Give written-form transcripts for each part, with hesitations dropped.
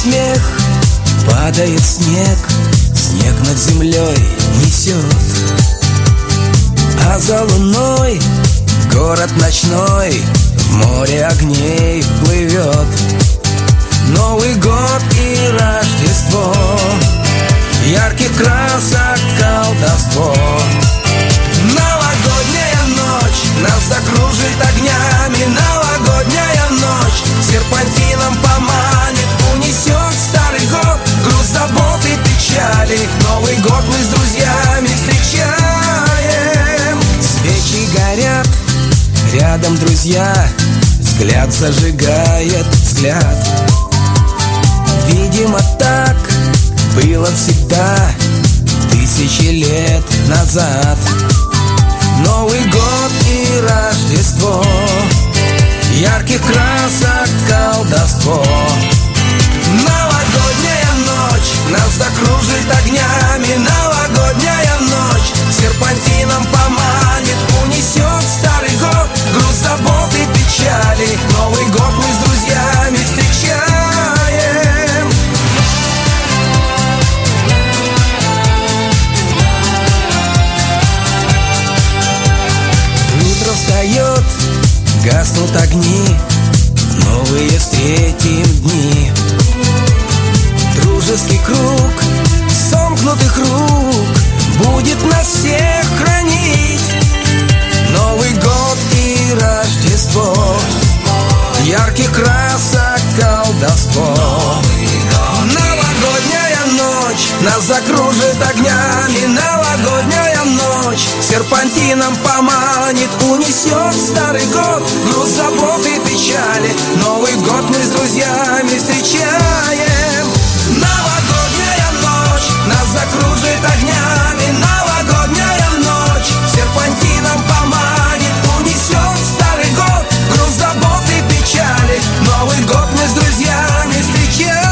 смех, падает снег, снег над землей несет. А за луной город ночной в море огней плывет. Новый год и Рождество, ярких красок колдовство. Новогодняя ночь нас закружит огнями. Новогодняя ночь серпантином поманит. Унесет старый год груз забот и печали. Новый год мы с друзьями встречаем. Свечи горят, рядом друзья, взгляд зажигает взгляд. Видимо, так было всегда, тысячи лет назад. Новый год и Рождество, ярких красок колдовство. Новогодняя ночь нас закружит огнями. Новогодняя ночь серпантином поманит. Унесет старый год груз забот и печали. Новый год мы с друзьями встречаем. Утро встает, гаснут огни, новые встретим дни. Дружеский круг сомкнутых рук будет нас всех хранить. Новый год и Рождество, ярких красок колдовство. Новогодняя ночь нас закружит огнями. Новогодняя ночь серпантином поманит. Унесет старый год груз забот и печали. Новый год мы с друзьями встречаем. Новогодняя ночь нас закружит огнями. Новогодняя ночь серпантином поманит. Унесет старый год груз забот и печали. Новый год мы с друзьями встречаем.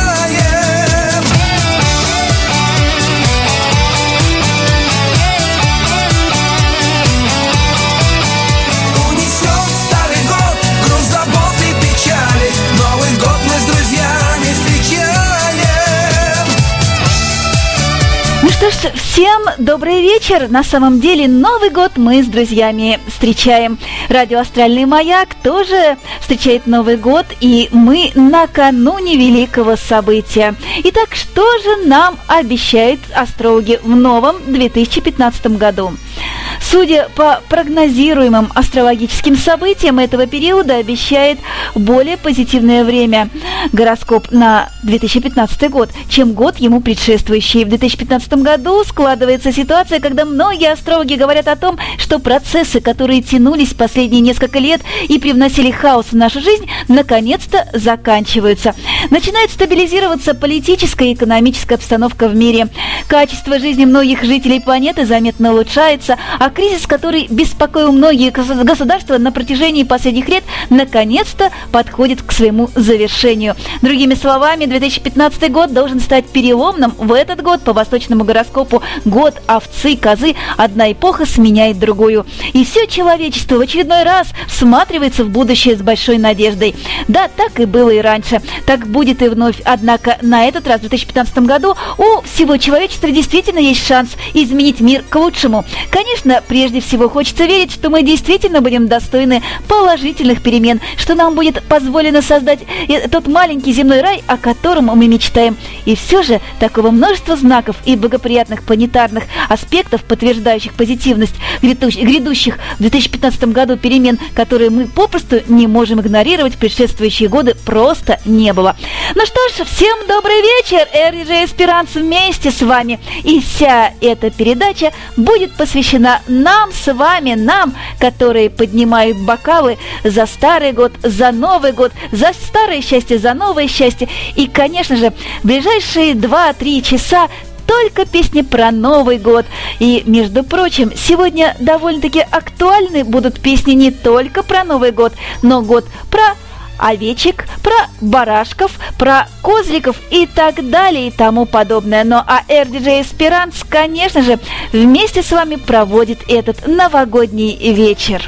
Унесет старый год груз забот и печали. Новый год мы с друзьями встречаем. Ну что ж, всем добрый вечер. На самом деле Новый год мы с друзьями встречаем. Радио «Астральный маяк» тоже встречает Новый год, и мы накануне великого события. Итак, что же нам обещают астрологи в новом 2015 году? Судя по прогнозируемым астрологическим событиям этого периода, обещает более позитивное время гороскоп на 2015 год, чем год ему предшествующий. В 2015 году складывается ситуация, когда многие астрологи говорят о том, что процессы, которые тянулись последние несколько лет и привносили хаос в нашу жизнь, наконец-то заканчиваются. Начинает стабилизироваться политическая и экономическая обстановка в мире. Качество жизни многих жителей планеты заметно улучшается, а кризис, который беспокоил многие государства на протяжении последних лет, наконец-то подходит к своему завершению. Другими словами, 2015 год должен стать переломным. В этот год по восточному гороскопу год овцы, козы, одна эпоха сменяет другую. И все человечество в очередной раз всматривается в будущее с большой надеждой. Да, так и было и раньше. Так будет и вновь. Однако на этот раз, в 2015 году, у всего человечества действительно есть шанс изменить мир к лучшему. Конечно, прежде всего хочется верить, что мы действительно будем достойны положительных перемен, что нам будет позволено создать тот маленький земной рай, о котором мы мечтаем. И все же такого множества знаков и благоприятных планетарных аспектов, подтверждающих позитивность грядущих в 2015 году перемен, которые мы попросту не можем игнорировать в предшествующие годы, просто не было. Ну что ж, всем добрый вечер! RDJ Эсперанс вместе с вами. И вся эта передача будет посвящена нам с вами, нам, которые поднимают бокалы за старый год, за Новый год, за старое счастье, за новое счастье. И, конечно же, в ближайшие 2-3 часа только песни про Новый год. И, между прочим, сегодня довольно-таки актуальны будут песни не только про Новый год, но год про овечек, про барашков, про козликов и так далее и тому подобное. Ну а RDJ Эсперанс, конечно же, вместе с вами проводит этот новогодний вечер.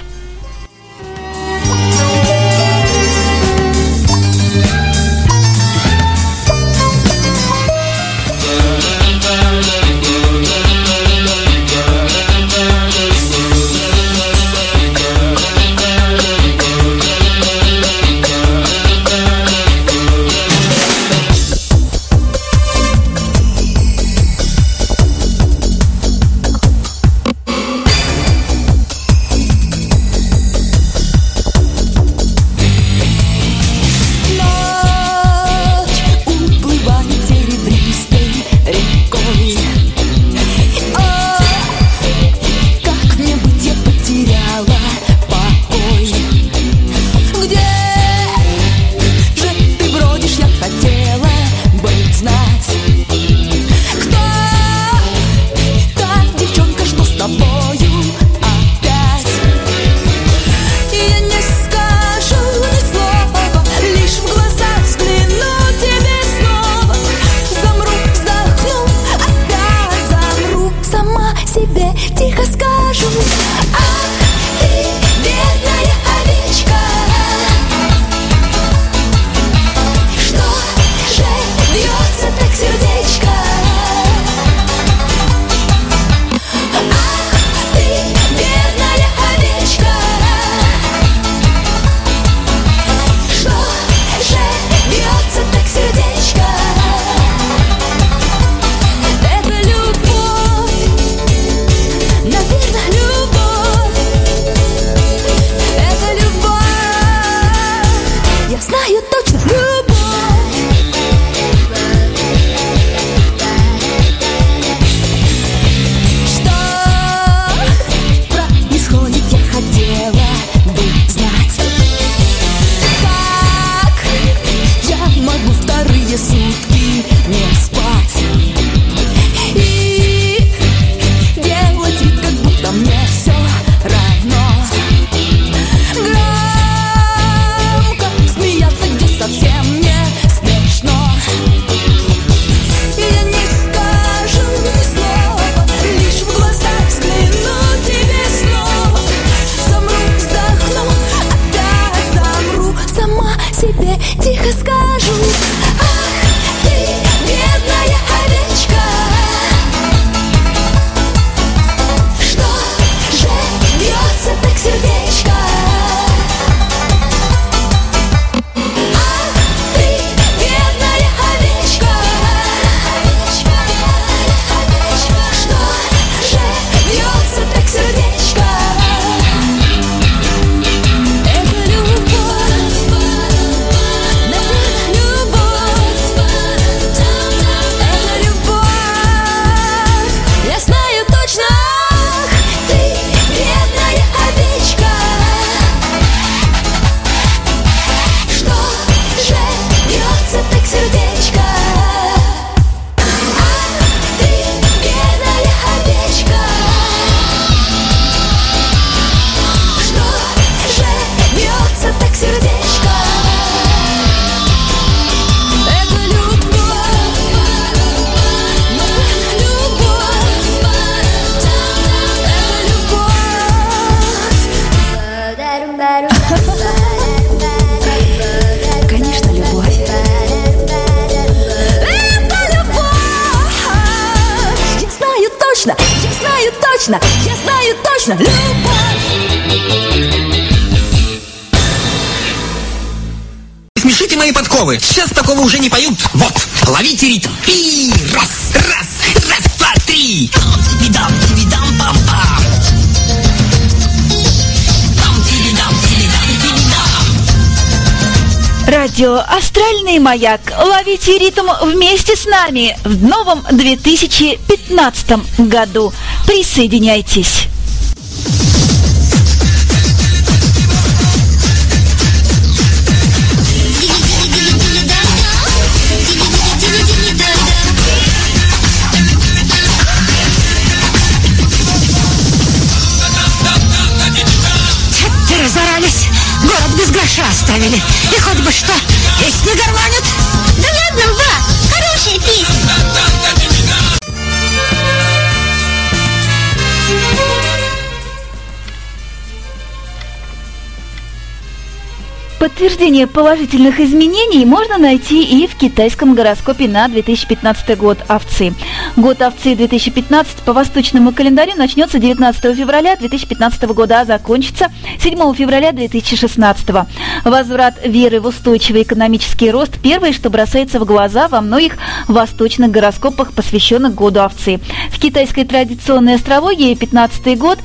точно, я знаю точно, любовь. Смешите мои подковы. Сейчас такого уже не поют. Вот, ловите ритм. И раз, раз, раз, два, три. Там-ти-би-дам, ти-би-дам, пам-пам. Там-ти-би-дам, ти-би-дам, ти-би-дам. Радио «Астральный маяк». Ловите ритм вместе с нами в новом 2015 году. Присоединяйтесь. Разорались, город без гроша оставили. И хоть бы что, песни горланят. Да ладно, ба, хорошая песня. Подтверждение положительных изменений можно найти и в китайском гороскопе на 2015 год овцы. Год овцы 2015 по восточному календарю начнется 19 февраля 2015 года, а закончится 7 февраля 2016. Возврат веры в устойчивый экономический рост – первое, что бросается в глаза во многих восточных гороскопах, посвященных году овцы. В китайской традиционной астрологии 15-й год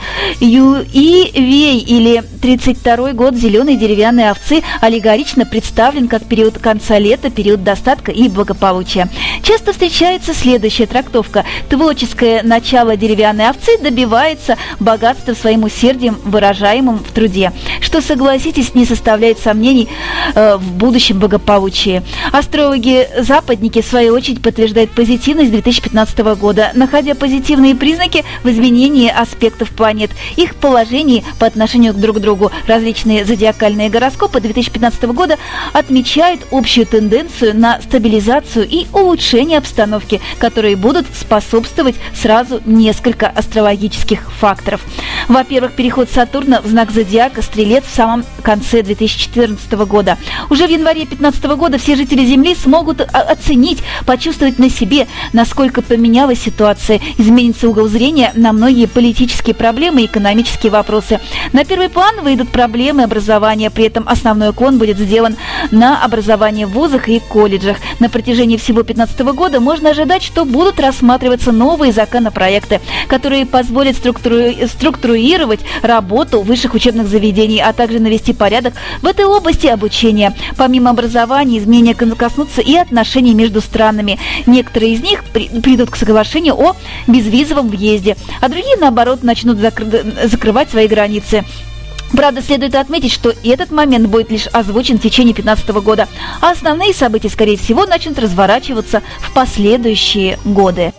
Юй-Вей или 32-й год зеленой деревянной овцы аллегорично представлен как период конца лета, период достатка и благополучия. Часто встречается следующая трактовка. Творческое начало деревянной овцы добивается богатства своим усердием, выражаемым в труде, что, согласитесь, не составляет сомнений в будущем благополучии. Астрологи-западники, в свою очередь, подтверждают позитивность 2015 года, находя позитивные признаки в изменении аспектов планет, их положении по отношению друг к другу. Различные зодиакальные гороскопы 2015 года отмечают общую тенденцию на стабилизацию и улучшение обстановки, которые будут способствовать сразу несколько астрологических факторов. Во-первых, переход Сатурна в знак зодиака Стрелец в самом конце 2014 года. Уже в январе 2015 года все жители Земли смогут оценить, почувствовать на себе, насколько поменялась ситуация, изменится угол зрения на многие политические проблемы и экономические вопросы. На первый план выйдут проблемы образования, при этом основной уклон будет сделан на образование в вузах и колледжах. На протяжении всего 2015 года можно ожидать, что будут рассматриваться новые законопроекты, которые позволят структурировать работу высших учебных заведений, а также навести порядок в этой области обучения. Помимо образования, изменения коснутся и отношений между странами. Некоторые из них придут к соглашению о безвизовом въезде, а другие, наоборот, начнут закрывать свои границы. Правда, следует отметить, что этот момент будет лишь озвучен в течение 2015 года, а основные события, скорее всего, начнут разворачиваться в последующие годы.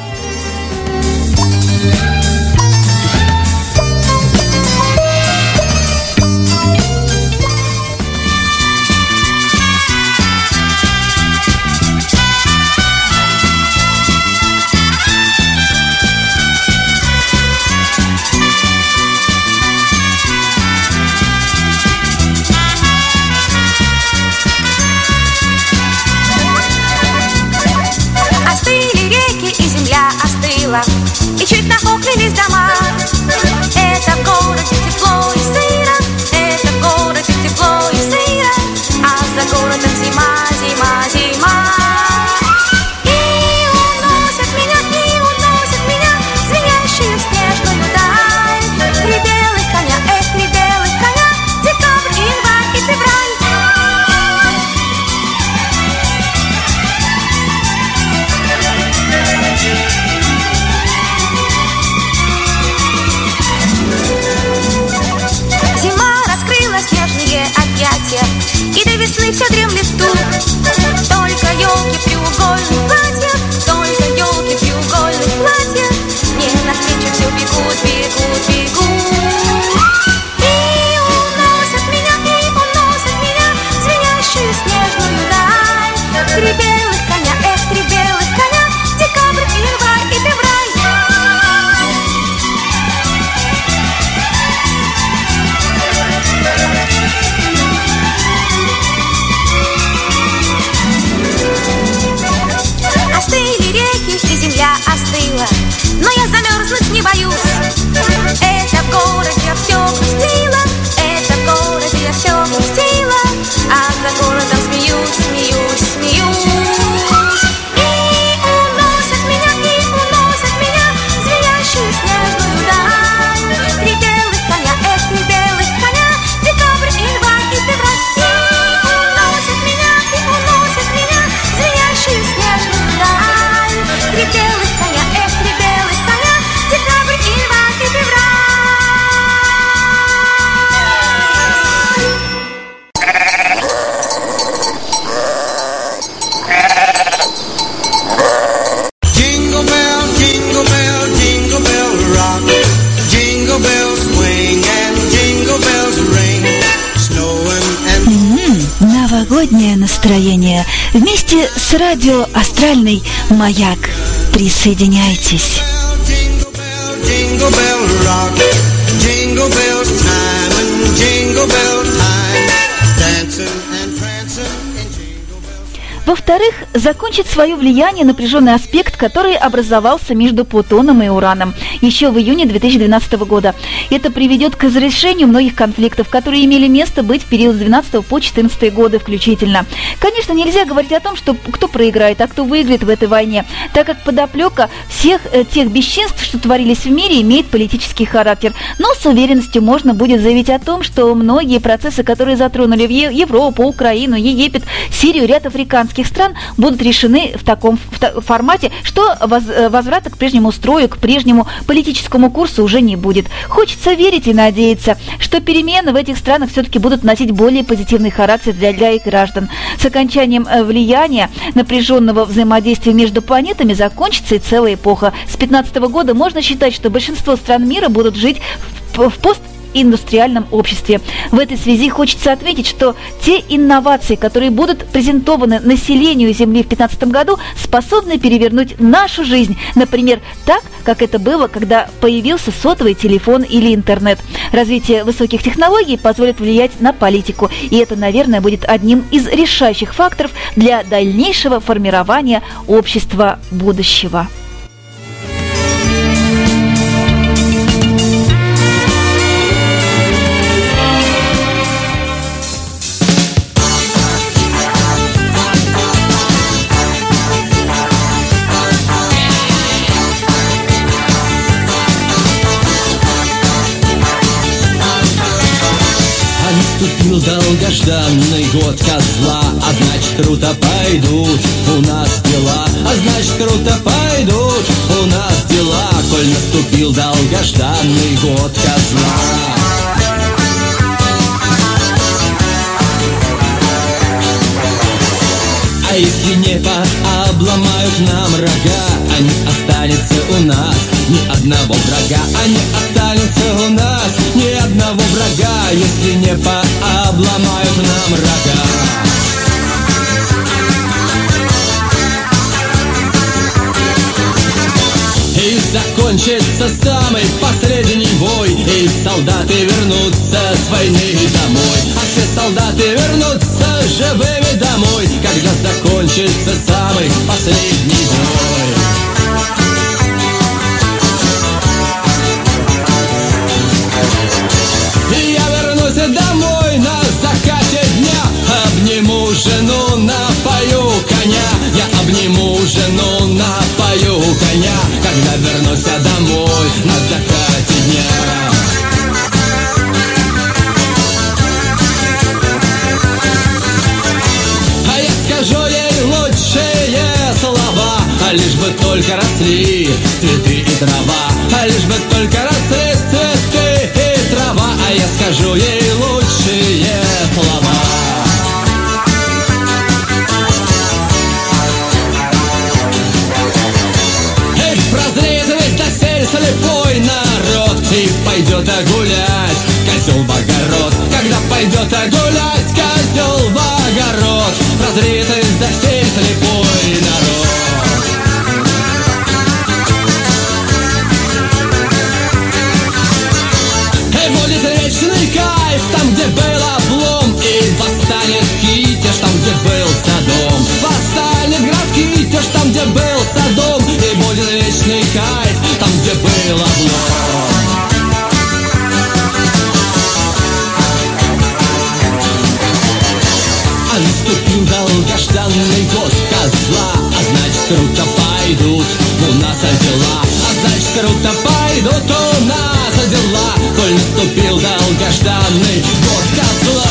И чуть нахохлились дома. Это в городе тепло и сыро, это в городе тепло и сыро, а за городом зима, зима, зима. И уносят меня звенящую снежную даль. Три белых коня, три белых коня, декабрь, январь и февраль. И до весны все дремлет тут. Только елки в треугольных платьях, только елки в треугольных платьях. Мне навстречу все бегут, бегут, бегут. И уносят меня звенящую снежную даль. Три белых коня, три белых коня, декабрь, январь и февраль. Остыли реки, и земля остыла, но я замерзнуть не боюсь. Вместе с радио «Астральный маяк» присоединяйтесь. Jingle bell rock, jingle bells time and jingle bell time, dancing and prancing in jingle bells. Во-вторых, закончит свое влияние напряженный аспект, который образовался между Плутоном и Ураном еще в июне 2012 года. Это приведет к разрешению многих конфликтов, которые имели место быть в период с 12 по 14 годы включительно. Конечно, нельзя говорить о том, что кто проиграет, а кто выиграет в этой войне, так как подоплека всех тех бесчинств, что творились в мире, имеет политический характер. Но с уверенностью можно будет заявить о том, что многие процессы, которые затронули Европу, Украину, Египет, Сирию, ряд африканских стран, будут решены в таком формате, что возврата к прежнему строю, к прежнему политическому курсу уже не будет. Хочется верить и надеяться, что перемены в этих странах все-таки будут носить более позитивный характер для их граждан. С окончанием влияния напряженного взаимодействия между планетами закончится и целая эпоха. С 2015 года можно считать, что большинство стран мира будут жить в постиндустриальном обществе. В этой связи хочется отметить, что те инновации, которые будут презентованы населению Земли в 2015 году, способны перевернуть нашу жизнь. Например, так, как это было, когда появился сотовый телефон или интернет. Развитие высоких технологий позволит влиять на политику, и это, наверное, будет одним из решающих факторов для дальнейшего формирования общества будущего. Наступил долгожданный год козла, а значит круто пойдут у нас дела, а значит круто пойдут у нас дела, коль наступил долгожданный год козла. А если небо обломают нам рога, а не останется у нас ни одного врага, а не останется у нас ни одного врага, если небо обломают нам рога. И закончится самый последний бой, и солдаты вернутся с войны домой, а все солдаты вернутся живыми домой, когда закончится самый последний бой. И я вернусь домой на закате дня, обниму жену, напою коня, я обниму жену, напою коня, когда вернусь домой на закате дня. А я скажу ей лучшие слова, а лишь бы только росли цветы и трава, а лишь бы только росли цветы и трава, а я скажу ей лучшие слова. Прозреет весь доселе слепой народ и пойдет гулять козел в огород, когда пойдет гулять козел в огород, прозреет весь доселе слепой народ. И будет вечный кайф там, где был облом, и восстанет Китеж там, где был Содом, восстанет град Китеж там, где был Содом, и будет вечный кайф там, где был облом. А наступил долгожданный год козла, а значит круто пойдут у нас дела, а значит круто пойдут у нас дела, коль наступил долгожданный год козла.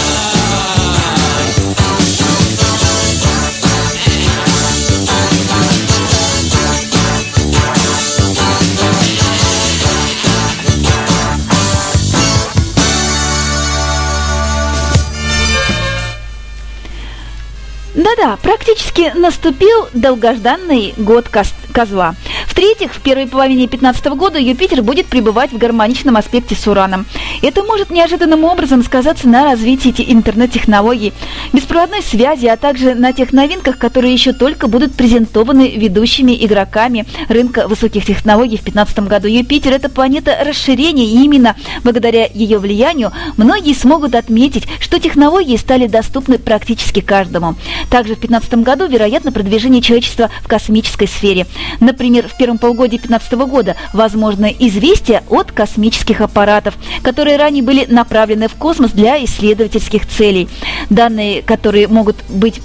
Да-да, практически наступил долгожданный год козла. В В-третьих, в первой половине 2015 года Юпитер будет пребывать в гармоничном аспекте с Ураном. Это может неожиданным образом сказаться на развитии интернет-технологий, беспроводной связи, а также на тех новинках, которые еще только будут презентованы ведущими игроками рынка высоких технологий в 2015 году. Юпитер – это планета расширения, и именно благодаря ее влиянию многие смогут отметить, что технологии стали доступны практически каждому. Также в 2015 году вероятно продвижение человечества в космической сфере. Например, в первом полугодии 2015 года возможно известие от космических аппаратов, которые ранее были направлены в космос для исследовательских целей. Данные, которые будут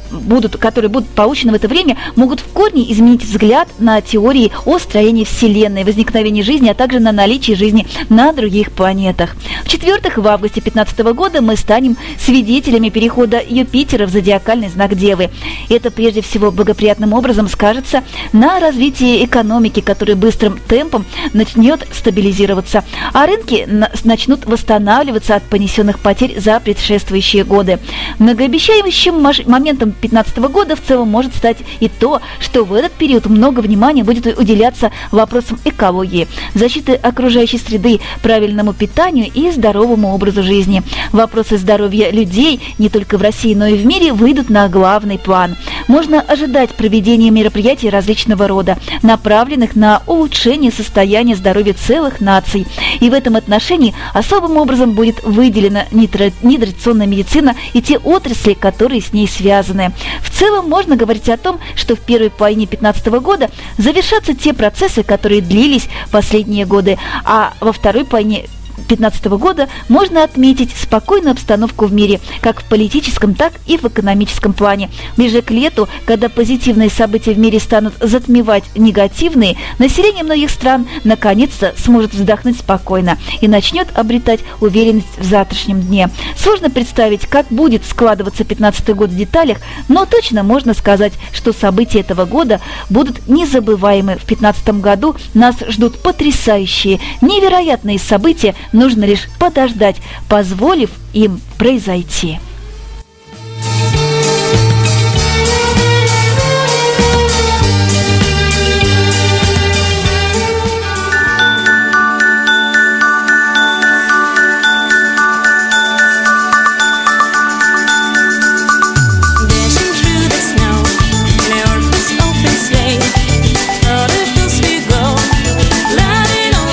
получены в это время, могут в корне изменить взгляд на теории о строении Вселенной, возникновении жизни, а также на наличии жизни на других планетах. В-четвертых, в августе 2015 года мы станем свидетелями перехода Юпитера в зодиакальный знак Девы. Это прежде всего благоприятным образом скажется на развитии экономики, которая быстрым темпом начнет стабилизироваться, а рынки начнут восстанавливаться от понесенных потерь за предшествующие годы. Многообещающим моментом 2015 года в целом может стать и то, что в этот период много внимания будет уделяться вопросам экологии, защиты окружающей среды, правильному питанию и здоровому образу жизни. Вопросы здоровья людей не только в России, но и в мире выйдут на главный план. Можно ожидать проведения мероприятий различного рода, направленных на улучшение состояния здоровья целых наций. И в этом отношении особым образом будет выделена нетрадиционная медицина и те отрасли, которые с ней связаны. В целом можно говорить о том, что в первой половине 2015 года завершатся те процессы, которые длились последние годы, а во второй половине 2015 года можно отметить спокойную обстановку в мире, как в политическом, так и в экономическом плане. Ближе к лету, когда позитивные события в мире станут затмевать негативные, население многих стран наконец-то сможет вздохнуть спокойно и начнет обретать уверенность в завтрашнем дне. Сложно представить, как будет складываться 2015 год в деталях, но точно можно сказать, что события этого года будут незабываемы. В 2015 году нас ждут потрясающие, невероятные события. Нужно лишь подождать, позволив им произойти.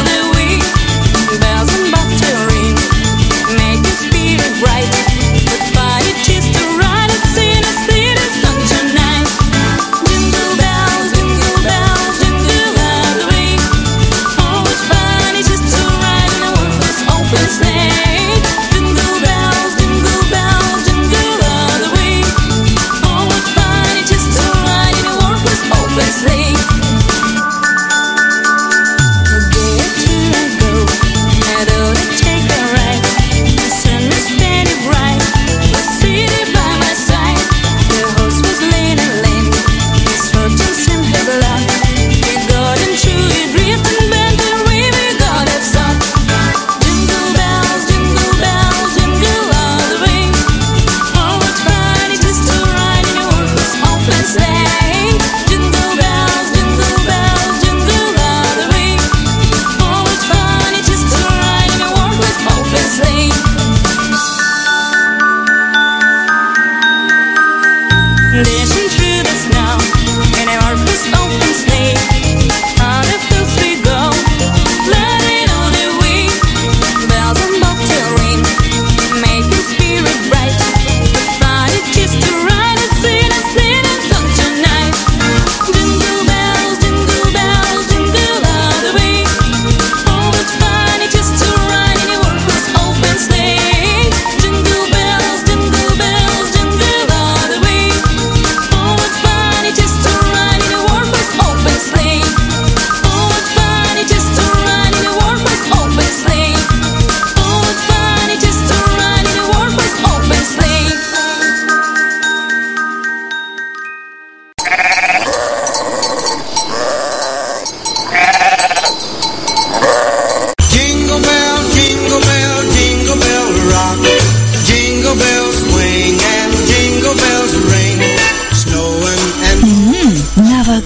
Bright, but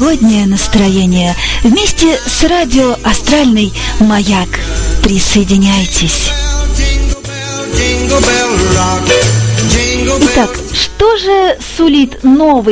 новогоднее настроение вместе с радио «Астральный маяк». Присоединяйтесь. Итак, что же сулит новый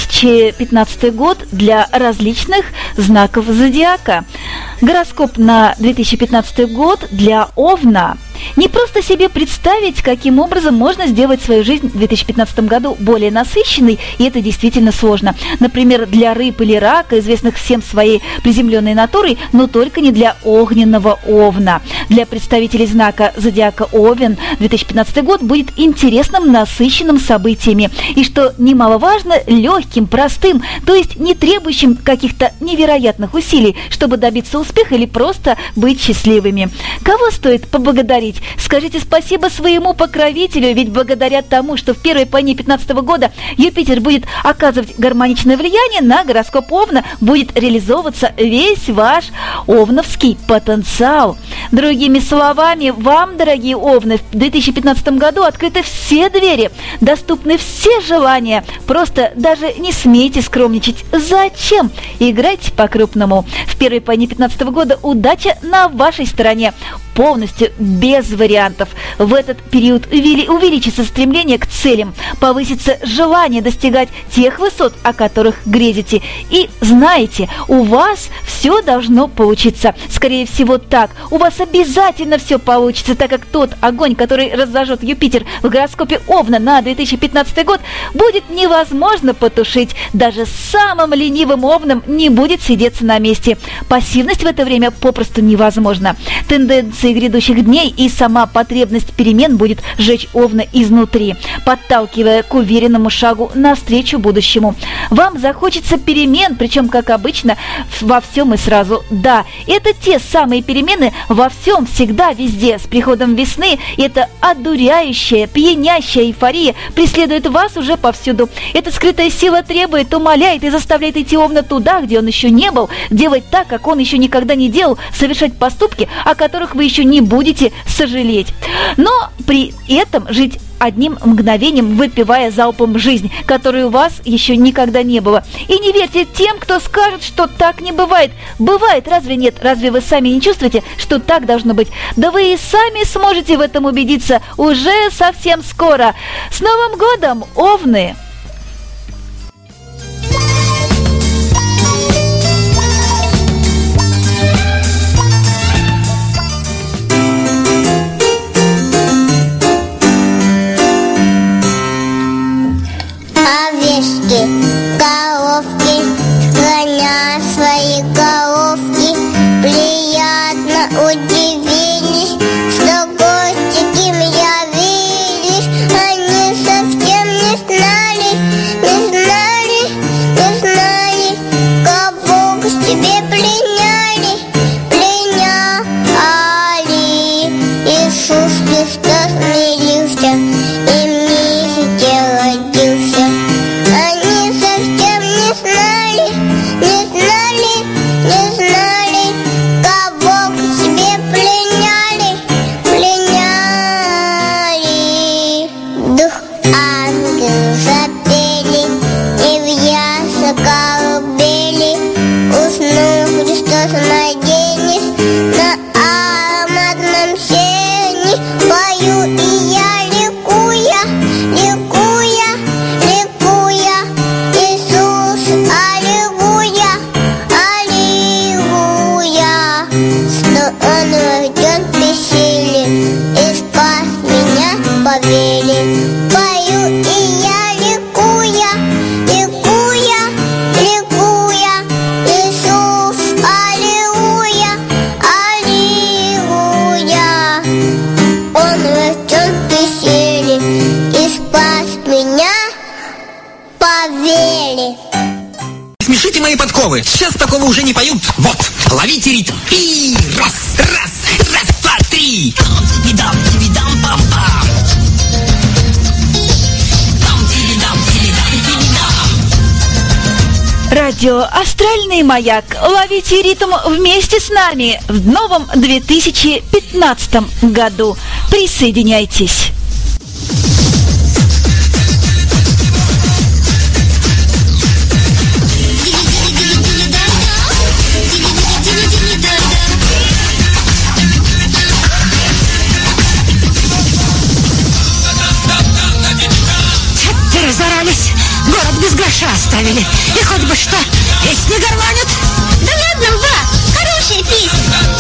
2015 год для различных знаков зодиака? Гороскоп на 2015 год для Овна. Не просто себе представить, каким образом можно сделать свою жизнь в 2015 году более насыщенной, и это действительно сложно. Например, для рыб или рака, известных всем своей приземленной натурой, но только не для огненного Овна. Для представителей знака зодиака Овен 2015 год будет интересным, насыщенным событиями. И, что немаловажно, легким, простым, то есть не требующим каких-то невероятных усилий, чтобы добиться успеха или просто быть счастливыми. Кого стоит поблагодарить? Скажите спасибо своему покровителю, ведь благодаря тому, что в первой половине 2015 года Юпитер будет оказывать гармоничное влияние на гороскоп Овна, будет реализовываться весь ваш овновский потенциал. Другими словами, вам, дорогие Овны, в 2015 году открыты все двери, доступны все желания. Просто даже не смейте скромничать. Зачем? Играйте по-крупному. В первой половине 2015 года удача на вашей стороне. Полностью без вариантов. В этот период увеличится стремление к целям, повысится желание достигать тех высот, о которых грезите. И знаете, у вас все должно получиться. Скорее всего так. У вас обязательно все получится, так как тот огонь, который разожжет Юпитер в гороскопе Овна на 2015 год, будет невозможно потушить. Даже самым ленивым Овном не будет сидеться на месте. Пассивность в это время попросту невозможна. Тенденции грядущих дней и сама потребность перемен будет сжечь Овна изнутри, подталкивая к уверенному шагу навстречу будущему. Вам захочется перемен, причем, как обычно, во всем и сразу. Да, это те самые перемены во всем, всегда, везде. С приходом весны эта одуряющая, пьянящая эйфория преследует вас уже повсюду. Эта скрытая сила требует, умоляет и заставляет идти Овна туда, где он еще не был, делать так, как он еще никогда не делал, совершать поступки, о которых вы еще не будете сожалеть. Но при этом жить одним мгновением, выпивая залпом жизнь, которой у вас еще никогда не было. И не верьте тем, кто скажет, что так не бывает. Бывает, разве нет? Разве вы сами не чувствуете, что так должно быть? Да вы и сами сможете в этом убедиться уже совсем скоро. С Новым годом, Овны! Головки, склоня свои головки, приятно удивились, что гости к ним явились. Они совсем не знали, кого к себе пленяли. Иисус Христос смирился, и в нищете родился. Они совсем не знали, кого к себе пленяли. Дух ангел запели, и в ясно колыбели уснул Христос младенец на ароматном сене. Пою и я, ликуя, Иисус, аллилуйя, что Он рожден в пещере и спас меня по вере. Пою и я, ликуя, Иисус, аллилуйя, Он рожден в пещере и спас меня по вере. Смешите мои подковы, сейчас такого уже не поют. Вот, ловите ритм. И раз, два, три. Там-ти-дам, ти-дам, пам-пам. Там-ти-дам, ти-дам. Радио «Астральный маяк». Ловите ритм вместе с нами в новом 2015 году. Присоединяйтесь. оставили. И хоть бы что, песни горланят. Да ладно, ба, хорошая песня.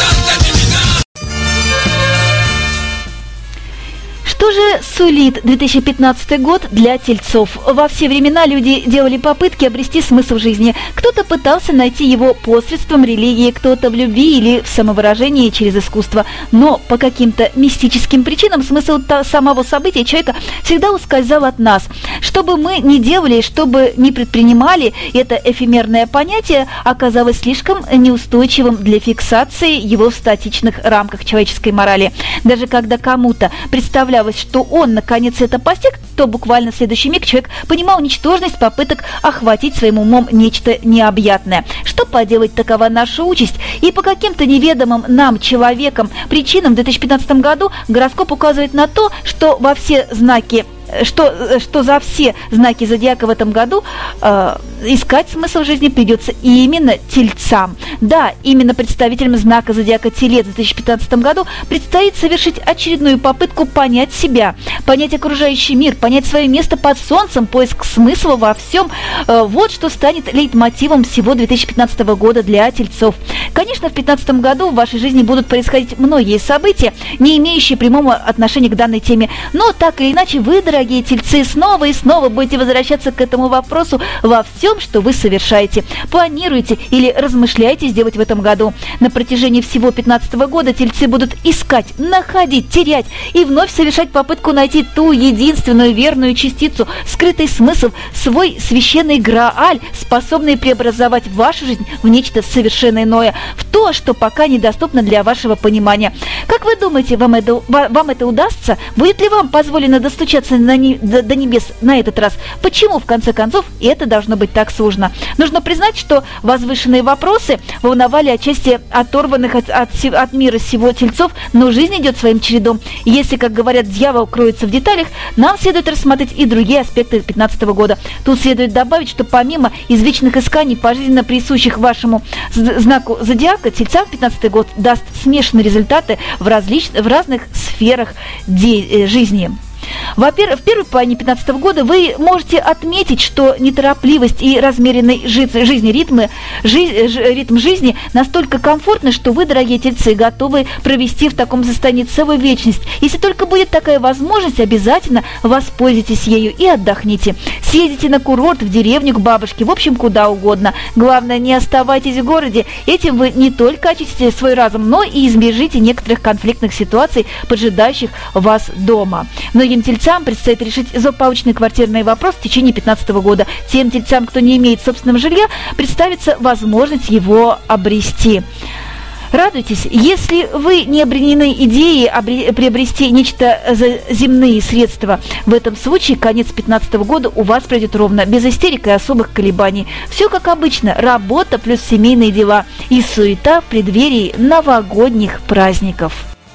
Что же сулит 2015 год для тельцов? Во все времена люди делали попытки обрести смысл жизни. Кто-то пытался найти его посредством религии, кто-то в любви или в самовыражении через искусство. Но по каким-то мистическим причинам смысл самого события человека всегда ускользал от нас. Что бы мы ни делали, что бы ни предпринимали, это эфемерное понятие оказалось слишком неустойчивым для фиксации его в статичных рамках человеческой морали. Даже когда кому-то представлялось, что он наконец это постиг, то буквально в следующий миг человек понимал ничтожность попыток охватить своим умом нечто необъятное. Что поделать, такова наша участь. И по каким-то неведомым нам, человекам, причинам в 2015 году гороскоп указывает на то, что во все знаки что за все знаки зодиака в этом году искать смысл жизни придется именно тельцам. Да, именно представителям знака зодиака Телец в 2015 году предстоит совершить очередную попытку понять себя, понять окружающий мир, понять свое место под солнцем, поиск смысла во всем. Вот что станет лейтмотивом всего 2015 года для тельцов. Конечно, в 2015 году в вашей жизни будут происходить многие события, не имеющие прямого отношения к данной теме, но так или иначе вы, дорогие тельцы, снова и снова будете возвращаться к этому вопросу во всем, что вы совершаете, планируете или размышляете сделать в этом году. На протяжении всего 2015 года тельцы будут искать, находить, терять и вновь совершать попытку найти ту единственную верную частицу, скрытый смысл, свой священный грааль, способный преобразовать вашу жизнь в нечто совершенно иное, в то, что пока недоступно для вашего понимания. Как вы думаете, вам это удастся? Будет ли вам позволено достучаться до небес на этот раз? Почему, в конце концов, это должно быть так сложно? Нужно признать, что возвышенные вопросы волновали отчасти оторванных от мира сего тельцов, но жизнь идет своим чередом. И если, как говорят, дьявол кроется в деталях, нам следует рассмотреть и другие аспекты 2015 года. Тут следует добавить, что помимо извечных исканий, пожизненно присущих вашему знаку зодиака, тельцам 2015 год даст смешанные результаты в разных сферах жизни. Во-первых, в первой половине 2015 года вы можете отметить, что неторопливость и размеренный ритм жизни настолько комфортны, что вы, дорогие тельцы, готовы провести в таком состоянии целую вечность. Если только будет такая возможность, обязательно воспользуйтесь ею и отдохните. Съездите на курорт, в деревню, к бабушке, в общем, куда угодно. Главное, не оставайтесь в городе. Этим вы не только очистите свой разум, но и избежите некоторых конфликтных ситуаций, поджидающих вас дома. Многим тельцам предстоит решить злополучный квартирный вопрос в течение 2015 года. Тем тельцам, кто не имеет собственного жилья, представится возможность его обрести. Радуйтесь, если вы не обременены идеей приобрести нечто за земные средства. В этом случае конец 2015 года у вас пройдет ровно, без истерик и особых колебаний. Все как обычно, работа плюс семейные дела и суета в преддверии новогодних праздников.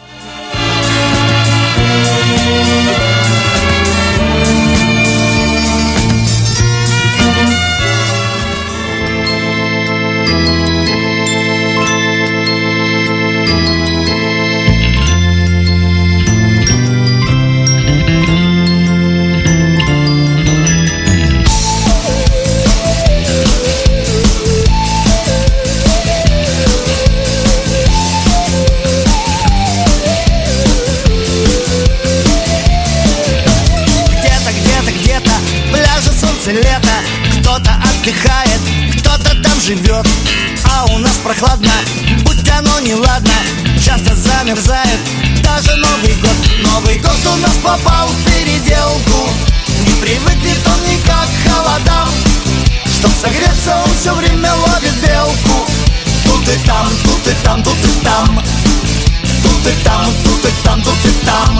Лето, кто-то отдыхает, кто-то там живет, а у нас прохладно, будь оно неладно, часто замерзает даже Новый год. Новый год у нас попал в переделку, не привыкнет он никак к холодам. Чтоб согреться, он все время ловит белку. Тут и там, тут и там, тут и там, тут и там, тут и там, тут и там,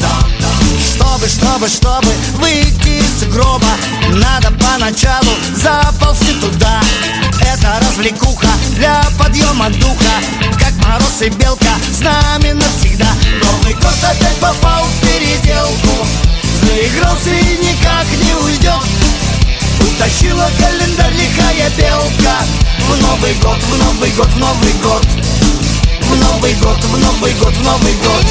Чтобы выйти из гроба, надо поначалу заползти туда. Это развлекуха для подъема духа, как мороз и белка с нами навсегда. Новый год опять попал в переделку, заигрался и никак не уйдет. Утащила календарь лихая белка в Новый год, в Новый год, в Новый год, в Новый год, в Новый год, в Новый год.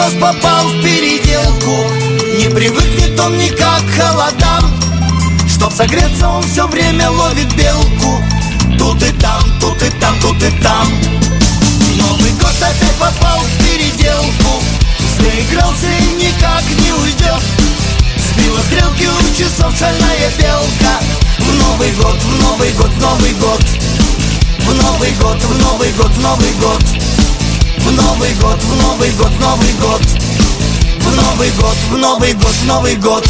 нос попал в переделку. Не привыкнет он никак к холодам. Чтоб согреться, он все время ловит белку. Тут и там, тут и там, тут и там. Новый год опять попал в переделку. Заигрался и никак не уйдет. Сбила стрелки у часов шальная белка. В Новый год, в Новый год, в Новый год. В Новый год, в Новый год, в Новый год. В Новый год, в Новый год, в Новый год. В Новый год, в Новый год, в Новый год.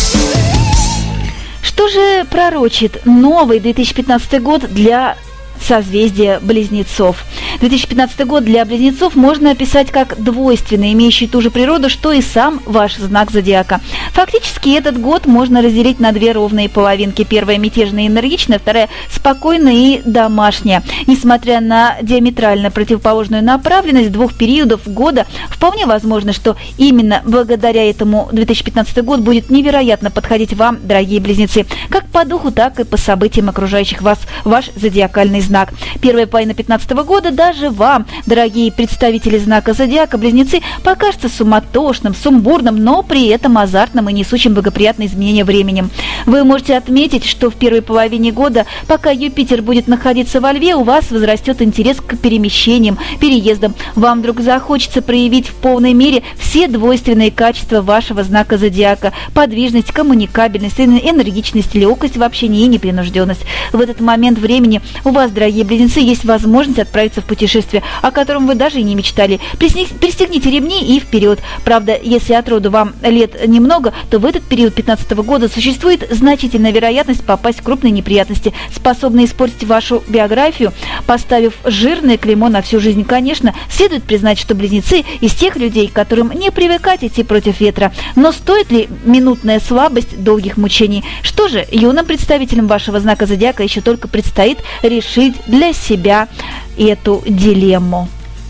Что же пророчит новый 2015 год для созвездия Близнецов? 2015 год для Близнецов можно описать как двойственный, имеющий ту же природу, что и сам ваш знак зодиака. Фактически этот год можно разделить на две ровные половинки. Первая мятежная и энергичная, вторая спокойная и домашняя. Несмотря на диаметрально противоположную направленность двух периодов года, вполне возможно, что именно благодаря этому 2015 год будет невероятно подходить вам, дорогие Близнецы, как по духу, так и по событиям окружающих вас, ваш зодиакальный знак. Первая половина 2015 года даже вам, дорогие представители знака зодиака Близнецы, покажется суматошным, сумбурным, но при этом азартным и несущим благоприятные изменения временем. Вы можете отметить, что в первой половине года, пока Юпитер будет находиться во Льве, у вас возрастет интерес к перемещениям, переездам. Вам вдруг захочется проявить в полной мере все двойственные качества вашего знака зодиака: подвижность, коммуникабельность, энергичность, легкость в общении и непринужденность. В этот момент времени у вас, дорогие Близнецы, есть возможность отправиться в путешествие, о котором вы даже и не мечтали. Пристегните ремни и вперед. Правда, если от роду вам лет немного, то в этот период 2015 года существует значительная вероятность попасть в крупные неприятности, способные испортить вашу биографию, поставив жирное клеймо на всю жизнь. Конечно, следует признать, что Близнецы из тех людей, которым не привыкать идти против ветра. Но стоит ли минутная слабость долгих мучений? Что же, юным представителям вашего знака зодиака еще только предстоит решить для себя эту дилемму.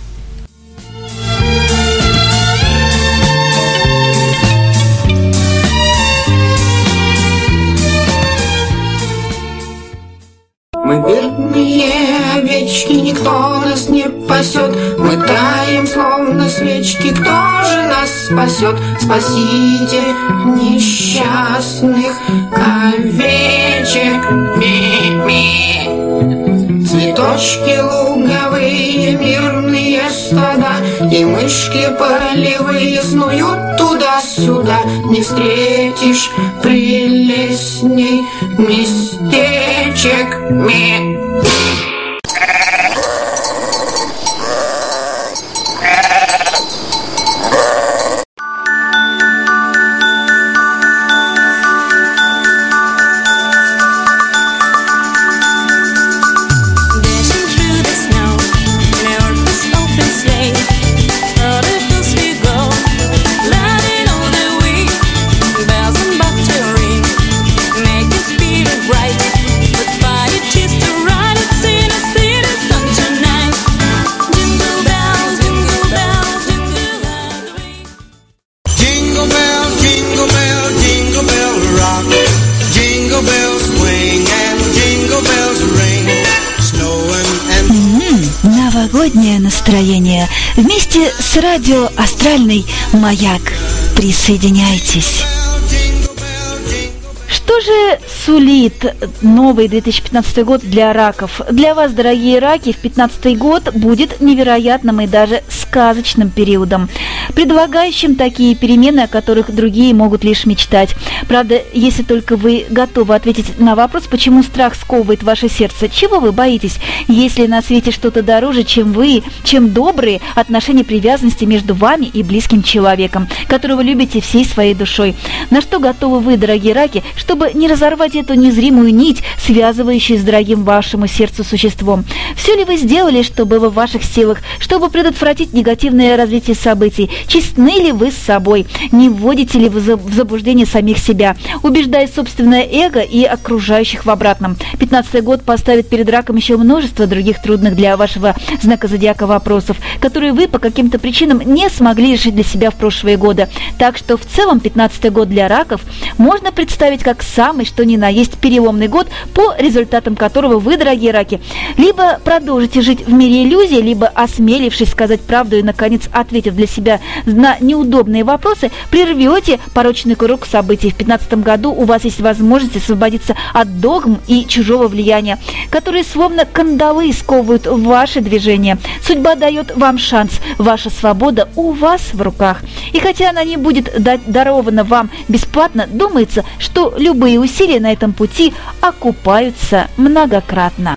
Мы бедные овечки, никто нас не пасет. Мы таем, словно свечки, кто же нас спасет? Спасите несчастных овечек. Ми-ми. Цветочки луговые, мирные стада, и мышки полевые снуют туда-сюда. Не встретишь прелестней местечек. Новогоднее настроение вместе с радио «Астральный маяк». Присоединяйтесь. Что же сулит новый 2015 год для раков? Для вас, дорогие раки, в 2015 год будет невероятным и даже сказочным периодом, предлагающим такие перемены, о которых другие могут лишь мечтать. Правда, если только вы готовы ответить на вопрос, почему страх сковывает ваше сердце, чего вы боитесь, если на свете что-то дороже, чем вы, чем добрые отношения привязанности между вами и близким человеком, которого любите всей своей душой. На что готовы вы, дорогие раки, чтобы не разорвать эту незримую нить, связывающую с дорогим вашему сердцу существом? Все ли вы сделали, что было в ваших силах, чтобы предотвратить негативное развитие событий? Честны ли вы с собой? Не вводите ли вы в заблуждение самих себя, убеждая собственное эго и окружающих в обратном? 15-й год поставит перед раком еще множество других трудных для вашего знака зодиака вопросов, которые вы по каким-то причинам не смогли решить для себя в прошлые годы. Так что в целом 15-й год для раков можно представить как как самый, что ни на есть, переломный год, по результатам которого вы, дорогие раки, либо продолжите жить в мире иллюзий, либо, осмелившись сказать правду и, наконец, ответив для себя на неудобные вопросы, прервете порочный круг событий. В 2015 году у вас есть возможность освободиться от догм и чужого влияния, которые словно кандалы сковывают ваши движения. Судьба дает вам шанс, ваша свобода у вас в руках. И хотя она не будет дарована вам бесплатно, думается, что любые усилия на этом пути окупаются многократно.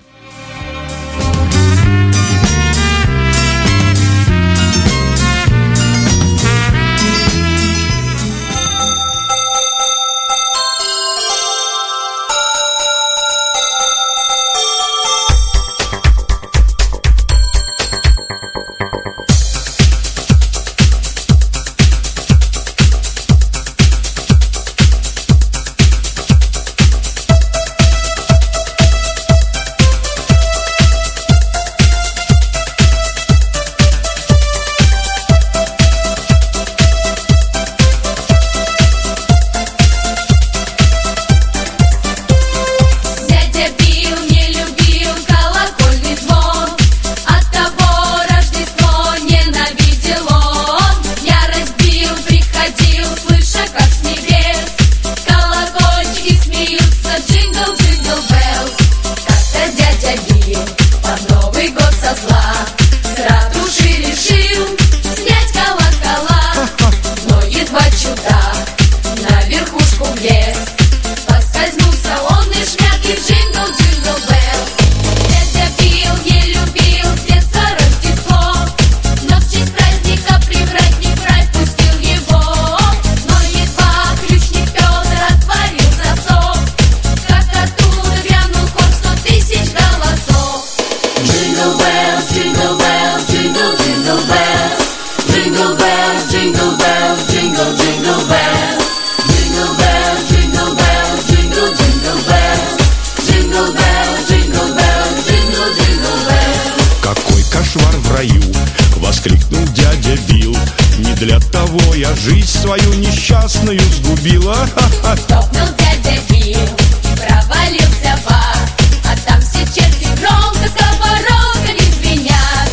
Жизнь свою несчастную сгубила. Топнул дядя Билл и провалился в ад, а там все черти громко сковородками звенят.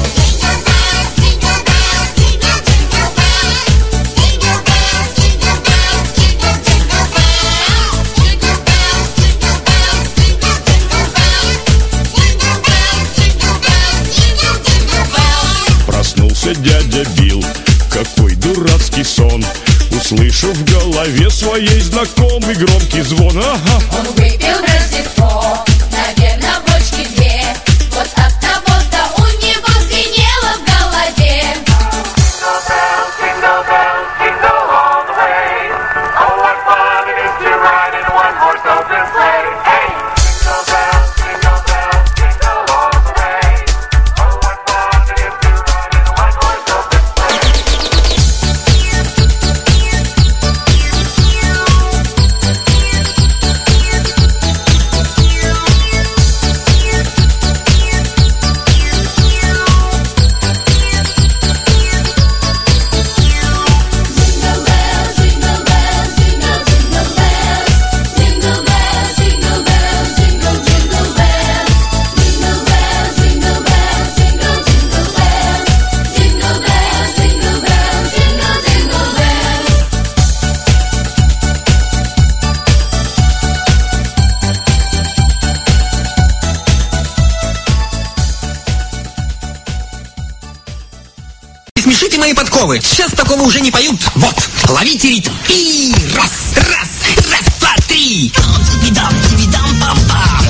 Проснулся дядя Билл, какой дурацкий сон, услышав в голове своей знакомый громкий звон. Он выпил Рождество, наверное, бочки две, вот от того-то у него звенело в голове. Смешите мои подковы. Сейчас такого уже не поют. Вот, ловите ритм. И раз, раз, раз, два, три. Там-ти-дам, ти-дам, пам-пам.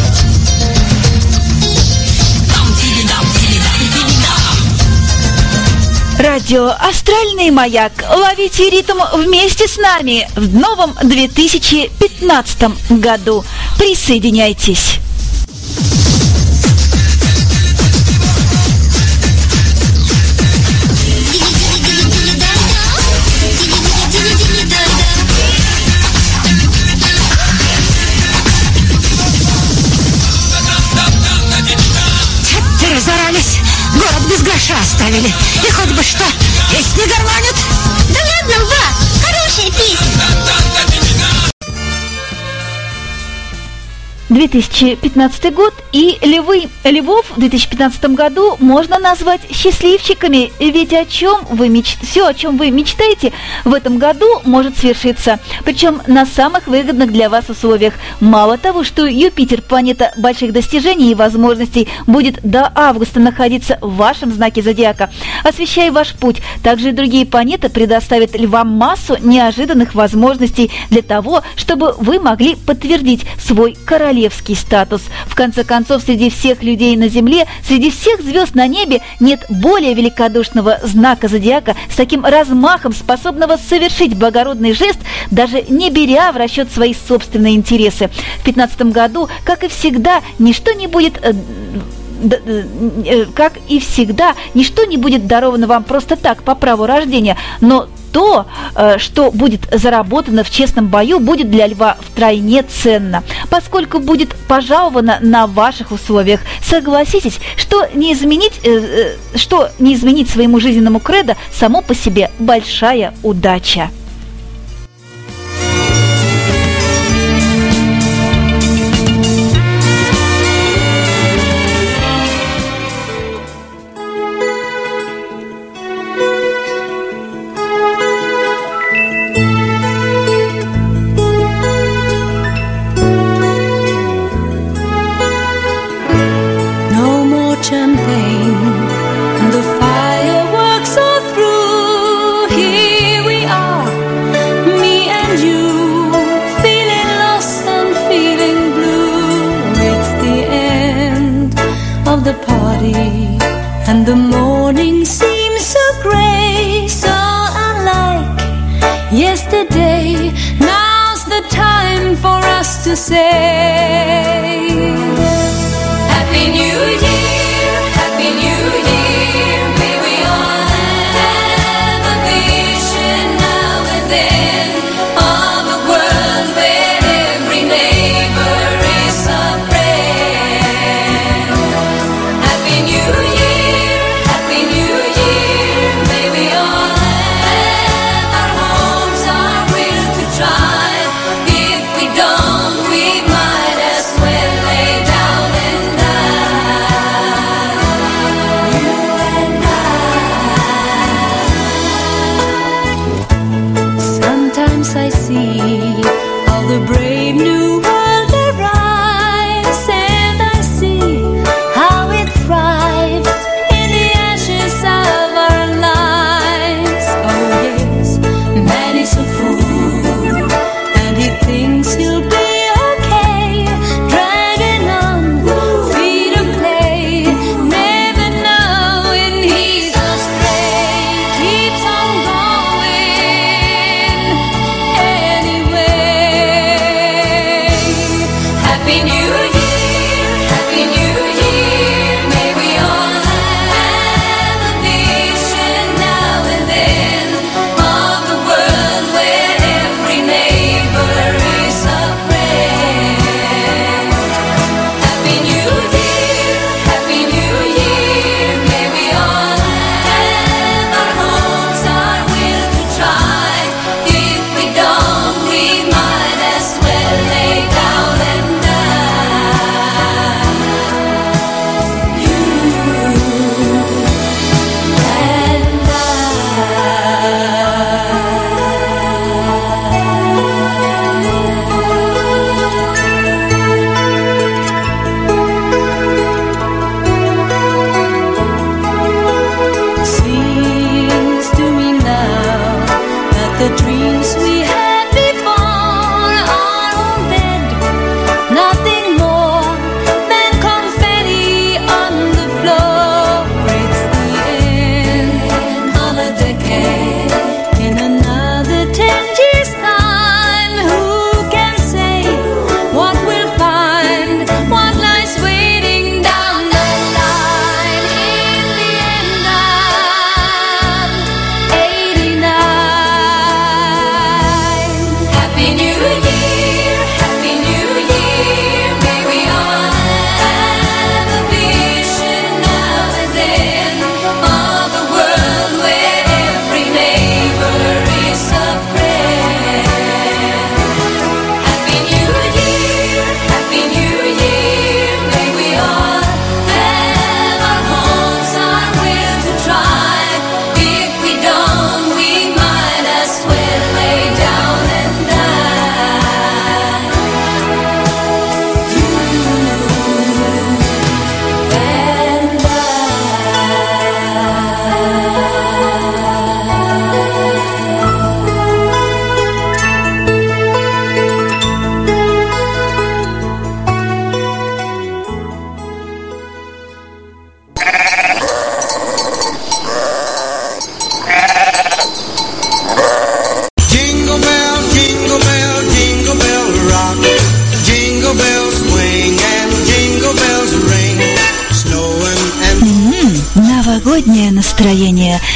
Там-ти-дам, ти-дам. Радио «Астральный маяк». Ловите ритм вместе с нами в новом 2015 году. Присоединяйтесь. Разорались, город без гроша оставили. И хоть бы что, песни горланят. Да ладно, Ва, хорошая песня. 2015 год, и львов в 2015 году можно назвать счастливчиками, ведь все, о чем вы мечтаете, в этом году может свершиться, причем на самых выгодных для вас условиях. Мало того, что Юпитер, планета больших достижений и возможностей, будет до августа находиться в вашем знаке зодиака, освещая ваш путь, также и другие планеты предоставят львам массу неожиданных возможностей для того, чтобы вы могли подтвердить свой королевский статус. В конце концов, среди всех людей на Земле, среди всех звезд на небе нет более великодушного знака зодиака с таким размахом, способного совершить благородный жест, даже не беря в расчет свои собственные интересы. В 2015 году, как и всегда, ничто не будет даровано вам просто так, по праву рождения, но то, что будет заработано в честном бою, будет для льва втройне ценно, поскольку будет пожаловано на ваших условиях. Согласитесь, что не изменить своему жизненному кредо само по себе большая удача. Champagne and the fireworks are through. Here we are, me and you, feeling lost and feeling blue. It's the end of the party and the morning seems so grey, so unlike yesterday. Now's the time for us to say Happy New Year. Happy New Year, may we all have a vision now and then of a world where every neighbor is a friend. Happy New Year, may we all have our homes, our will to try. If we don't, we might as well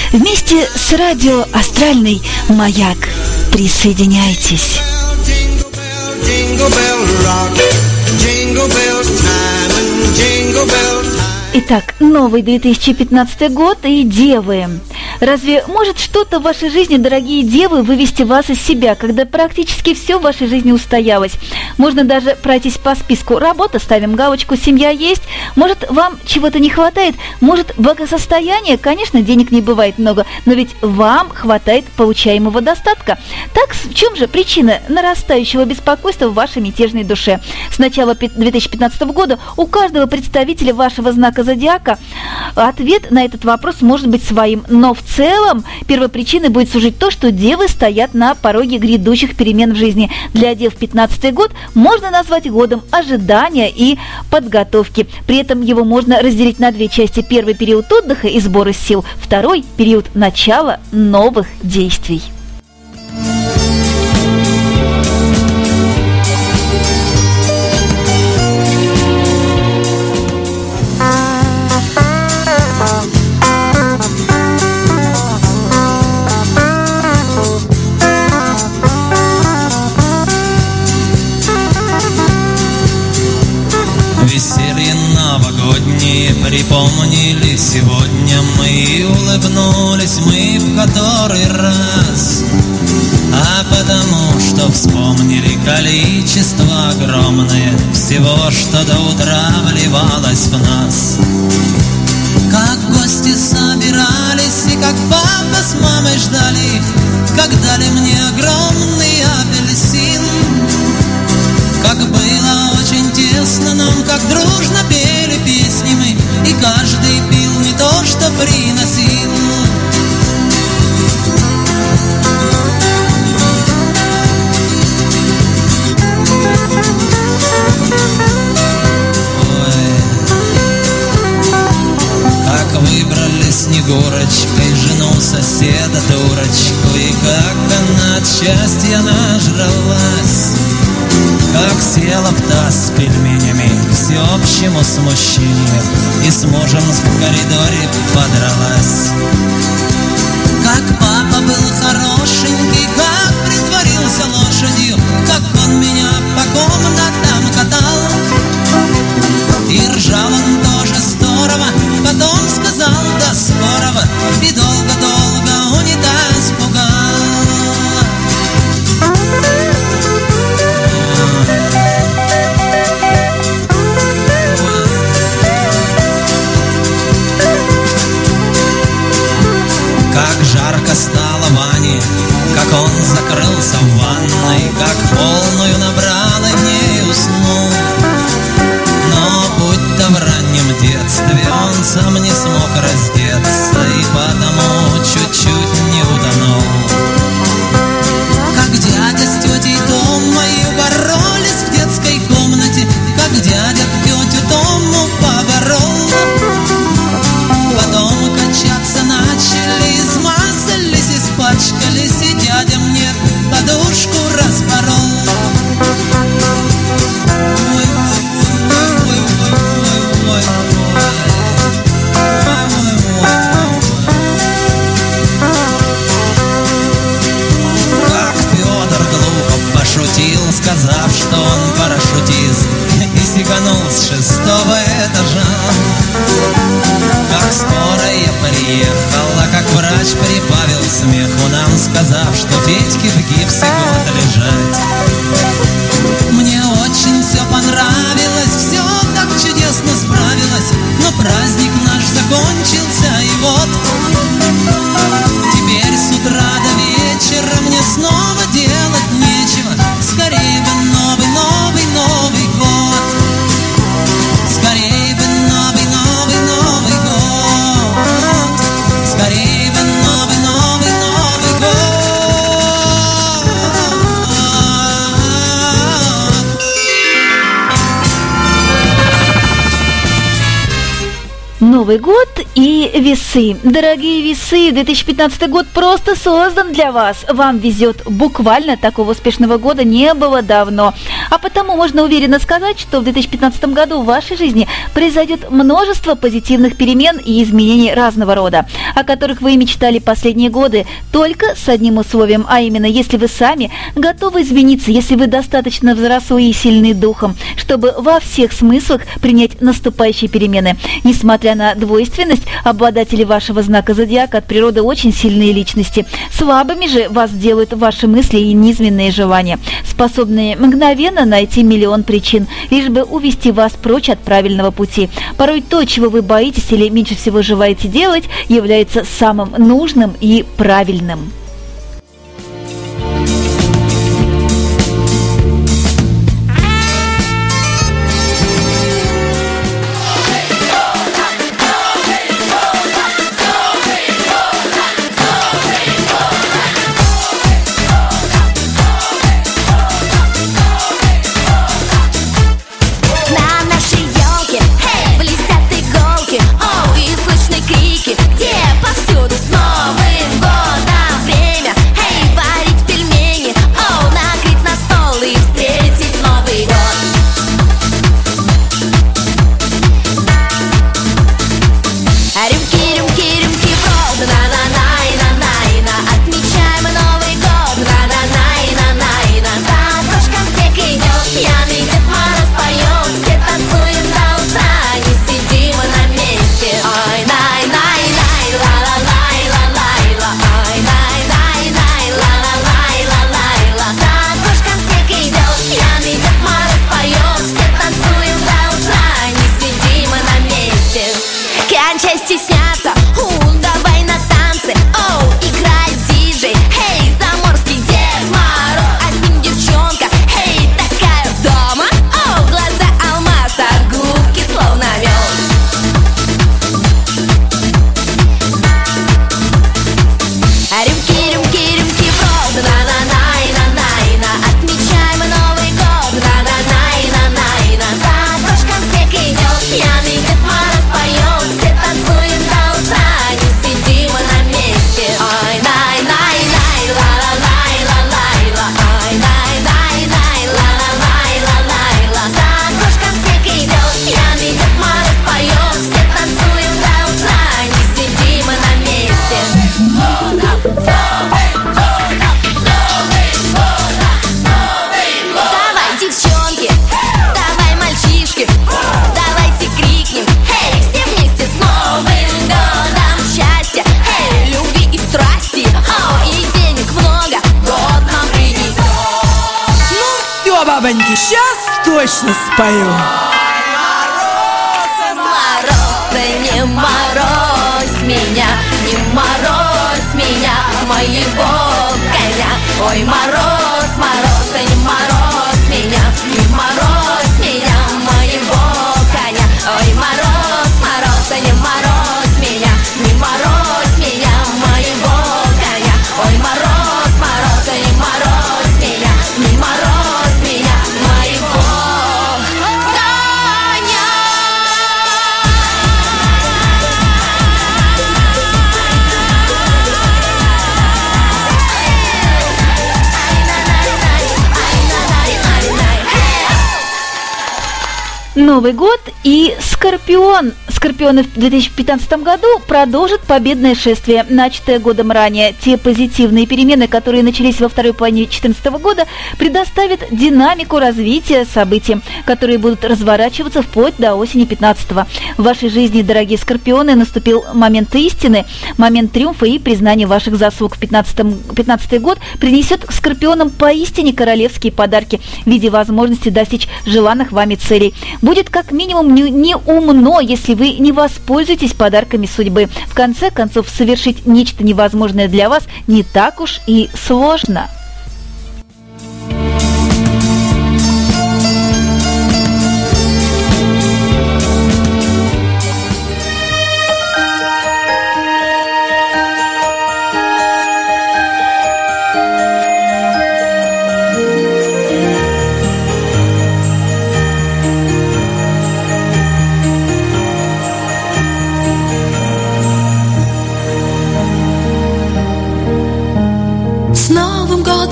Вместе с радио «Астральный маяк». Присоединяйтесь. Jingle bell rock, jingle bells time and jingle bell time. Итак, новый 2015 год и девы. Разве может что-то в вашей жизни, дорогие девы, вывести вас из себя, когда практически все в вашей жизни устоялось? Можно даже пройтись по списку. Работа, ставим галочку, семья есть. Может, вам чего-то не хватает? Может, благосостояние? Конечно, денег не бывает много, но ведь вам хватает получаемого достатка. Так, в чем же причина нарастающего беспокойства в вашей мятежной душе? С начала 2015 года у каждого представителя вашего знака зодиака ответ на этот вопрос может быть своим, но в целом первопричиной будет служить то, что девы стоят на пороге грядущих перемен в жизни. Для дев 15 год можно назвать годом ожидания и подготовки. При этом его можно разделить на две части. Первый период отдыха и сбора сил, второй период начала новых действий. Веселье новогоднее припомнили сегодня мы и улыбнулись мы в который раз. А потому что вспомнили количество огромное всего, что до утра вливалось в нас. Как гости собирались и как папа с мамой ждали, как дали мне огромный апельсин. Как было очень тесно нам, как дружно пели песни мы, и каждый пил не то, что приносил. Ой, как выбрали Снегурочкой жену соседа дурочку, и как она от счастья нажралась. Как села в таз с пельменями к всеобщему смущению и с мужем в коридоре подралась. Как папа был хорошенький, как притворился лошадью, как он меня по комнатам катал. И ржал он тоже здорово, потом сказал до скорого, и долго-долго унитаз пугал. Как жарко стало Ване, как он закрылся в ванной, как полную набрал и в ней уснул. Но будь-то в раннем детстве он сам не смог раздеться и потому чуть-чуть не утонул. Как дядя с тетей Томой боролись в детской комнате, как дядя тетю Тому поборол. Потом качаться начали, измазались, испачкались, и дядя мне подушку распорол. Как Петр глупо пошутил, сказав, что он парашютист, и сиганул с 6-го этажа. Как скоро я приехала, как врач прибавил смеху нам, сказав, что Петьке в гипсе год лежать. Мне очень все понравилось, все так чудесно справилось, но праздник наш закончился, и вот теперь с утра до вечера мне снова делать нечего. Скорее бы новый, новый, Новый год. Скорее бы новый, новый, Новый год. Скорее бы новый, новый, Новый год. Новый год и весы. Дорогие весы, 2015 год просто создан для вас. Вам везет. Буквально такого успешного года не было давно. А потому можно уверенно сказать, что в 2015 году в вашей жизни произойдет множество позитивных перемен и изменений разного рода, о которых вы мечтали последние годы, только с одним условием, а именно, если вы сами готовы измениться, если вы достаточно взрослые и сильны духом, чтобы во всех смыслах принять наступающие перемены. Несмотря на двойственность, обладатели вашего знака зодиака от природы очень сильные личности. Слабыми же вас делают ваши мысли и низменные желания, способные мгновенно найти миллион причин, лишь бы увести вас прочь от правильного пути. Порой то, чего вы боитесь или меньше всего желаете делать, является самым нужным и правильным. Бабоньки, сейчас точно спою. Не морозь меня, не морозь меня, моего коня. Ой, мороз, мороз, не морозь меня, не морозь меня, моего коня. Ой, мороз, мороз, не морозь меня, не морозь меня, моего коня. Ой, мороз, мороз, не морозь меня, не морозь меня, моего Новый год и Скорпион. Скорпионы в 2015 году продолжат победное шествие, начатое годом ранее. Те позитивные перемены, которые начались во второй половине 2014 года, предоставят динамику развития событий, которые будут разворачиваться вплоть до осени 2015. В вашей жизни, дорогие Скорпионы, наступил момент истины, момент триумфа и признания ваших заслуг. В 2015 год принесет Скорпионам поистине королевские подарки в виде возможности достичь желанных вами целей. Будет как минимум неумно, если вы не воспользуетесь подарками судьбы. В конце концов, совершить нечто невозможное для вас не так уж и сложно.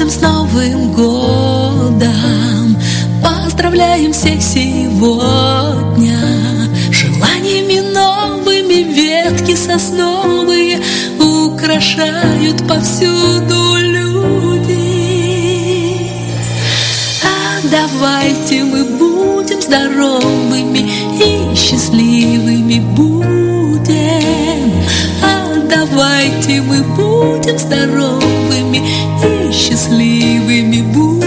годом, с Новым годом! Поздравляем всех сегодня желаниями новыми, ветки сосновые украшают повсюду люди. А давайте мы будем здоровыми и счастливыми будем. А давайте мы будем здоровыми и счастливыми будем.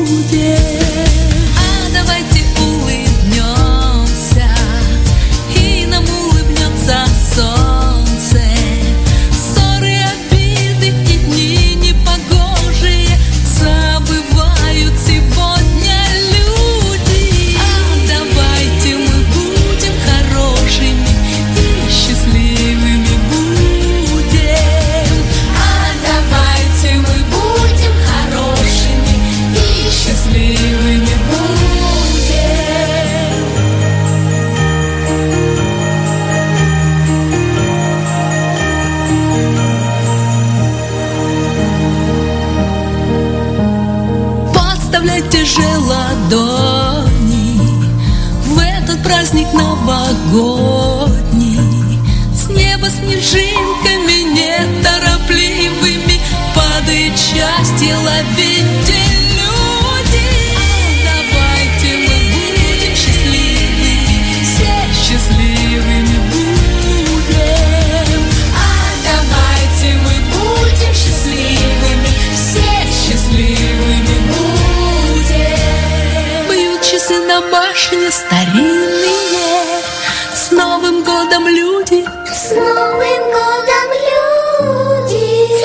А давайте улыбнемся, и нам улыбнется солнце. Ссоры, обиды и дни непогожие забывают сегодня люди. А давайте мы будем хорошими и счастливыми будем. А давайте мы будем хорошими и счастливыми будем. Подставляйте же ладони в этот праздник новогодний. С неба снежинками неторопливыми падает счастье, ловите люди. Давайте мы будем счастливыми, все счастливыми будем. А давайте мы будем счастливыми, все счастливыми будем. Бьют часы на башне старинные. С Новым годом, люди! С Новым годом, люди!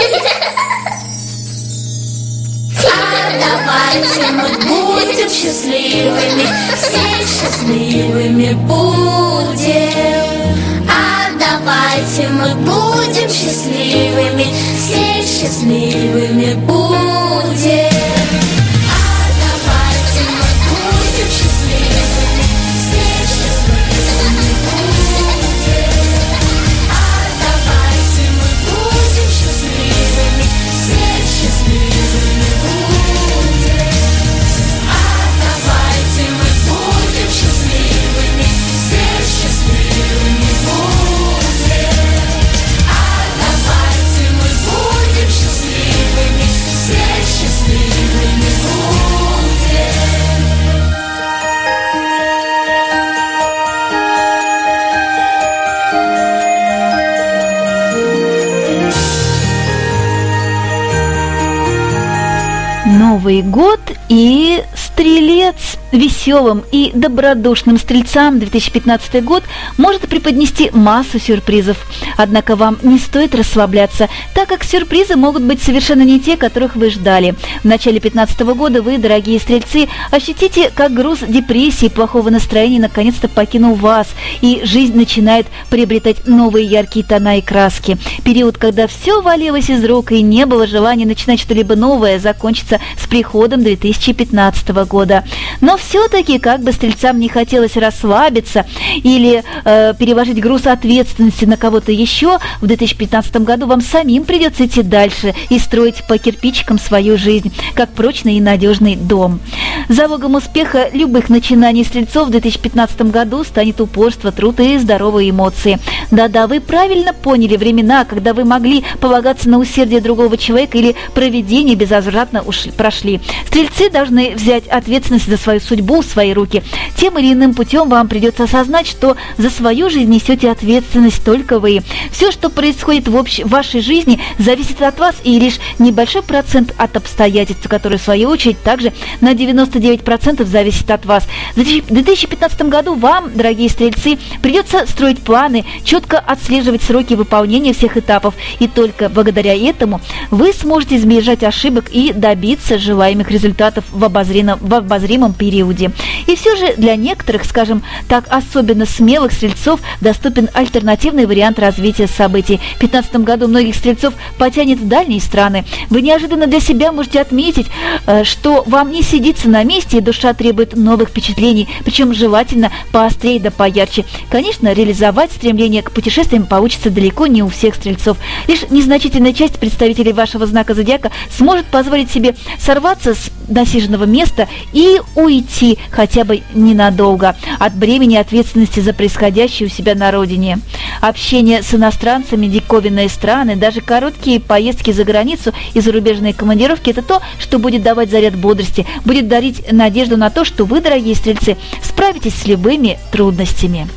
А давайте мы будем счастливыми, все счастливыми будем. А давайте мы будем счастливыми, все счастливыми будем. А давайте мы будем счастливыми, все счастливыми будем. А давайте мы будем счастливыми, все счастливыми будем. А давайте мы будем счастливыми, все счастливыми будем. А давайте мы будем счастливыми, все счастливыми Новый год и Стрелец. Веселым и добродушным стрельцам 2015 год может преподнести массу сюрпризов. Однако вам не стоит расслабляться, так как сюрпризы могут быть совершенно не те, которых вы ждали. В начале 2015 года вы, дорогие стрельцы, ощутите, как груз депрессии и плохого настроения наконец-то покинул вас, и жизнь начинает приобретать новые яркие тона и краски. Период, когда все валилось из рук и не было желания начинать что-либо новое, закончится с приходом 2015 года. Но все-таки, как бы стрельцам не хотелось расслабиться или переложить груз ответственности на кого-то еще, в 2015 году вам самим придется идти дальше и строить по кирпичикам свою жизнь, как прочный и надежный дом. Залогом успеха любых начинаний стрельцов в 2015 году станет упорство, труд и здоровые эмоции. Да-да, вы правильно поняли времена, когда вы могли полагаться на усердие другого человека или провидение безвозвратно прошли. Стрельцы должны взять ответственность за свою судьбу в свои руки. Тем или иным путем вам придется осознать, что за свою жизнь несете ответственность только вы. Все, что происходит в вашей жизни, зависит от вас, и лишь небольшой процент от обстоятельств, которые в свою очередь также на 99% зависит от вас. В 2015 году вам, дорогие стрельцы, придется строить планы, четко отслеживать сроки выполнения всех этапов, и только благодаря этому вы сможете избежать ошибок и добиться желаемых результатов в обозримом периоде. И все же для некоторых, скажем так, особенно смелых стрельцов доступен альтернативный вариант развития событий. В 2015 году многих стрельцов потянет в дальние страны. Вы неожиданно для себя можете отметить, что вам не сидится на месте, и душа требует новых впечатлений, причем желательно поострее да поярче. Конечно, реализовать стремление к путешествиям получится далеко не у всех стрельцов. Лишь незначительная часть представителей вашего знака зодиака сможет позволить себе сорваться с насиженного места и уйти хотя бы ненадолго от бремени ответственности за происходящее у себя на родине. Общение с иностранцами, диковинные страны, даже короткие поездки за границу и зарубежные командировки – это то, что будет давать заряд бодрости, будет дарить надежду на то, что вы, дорогие стрельцы, справитесь с любыми трудностями.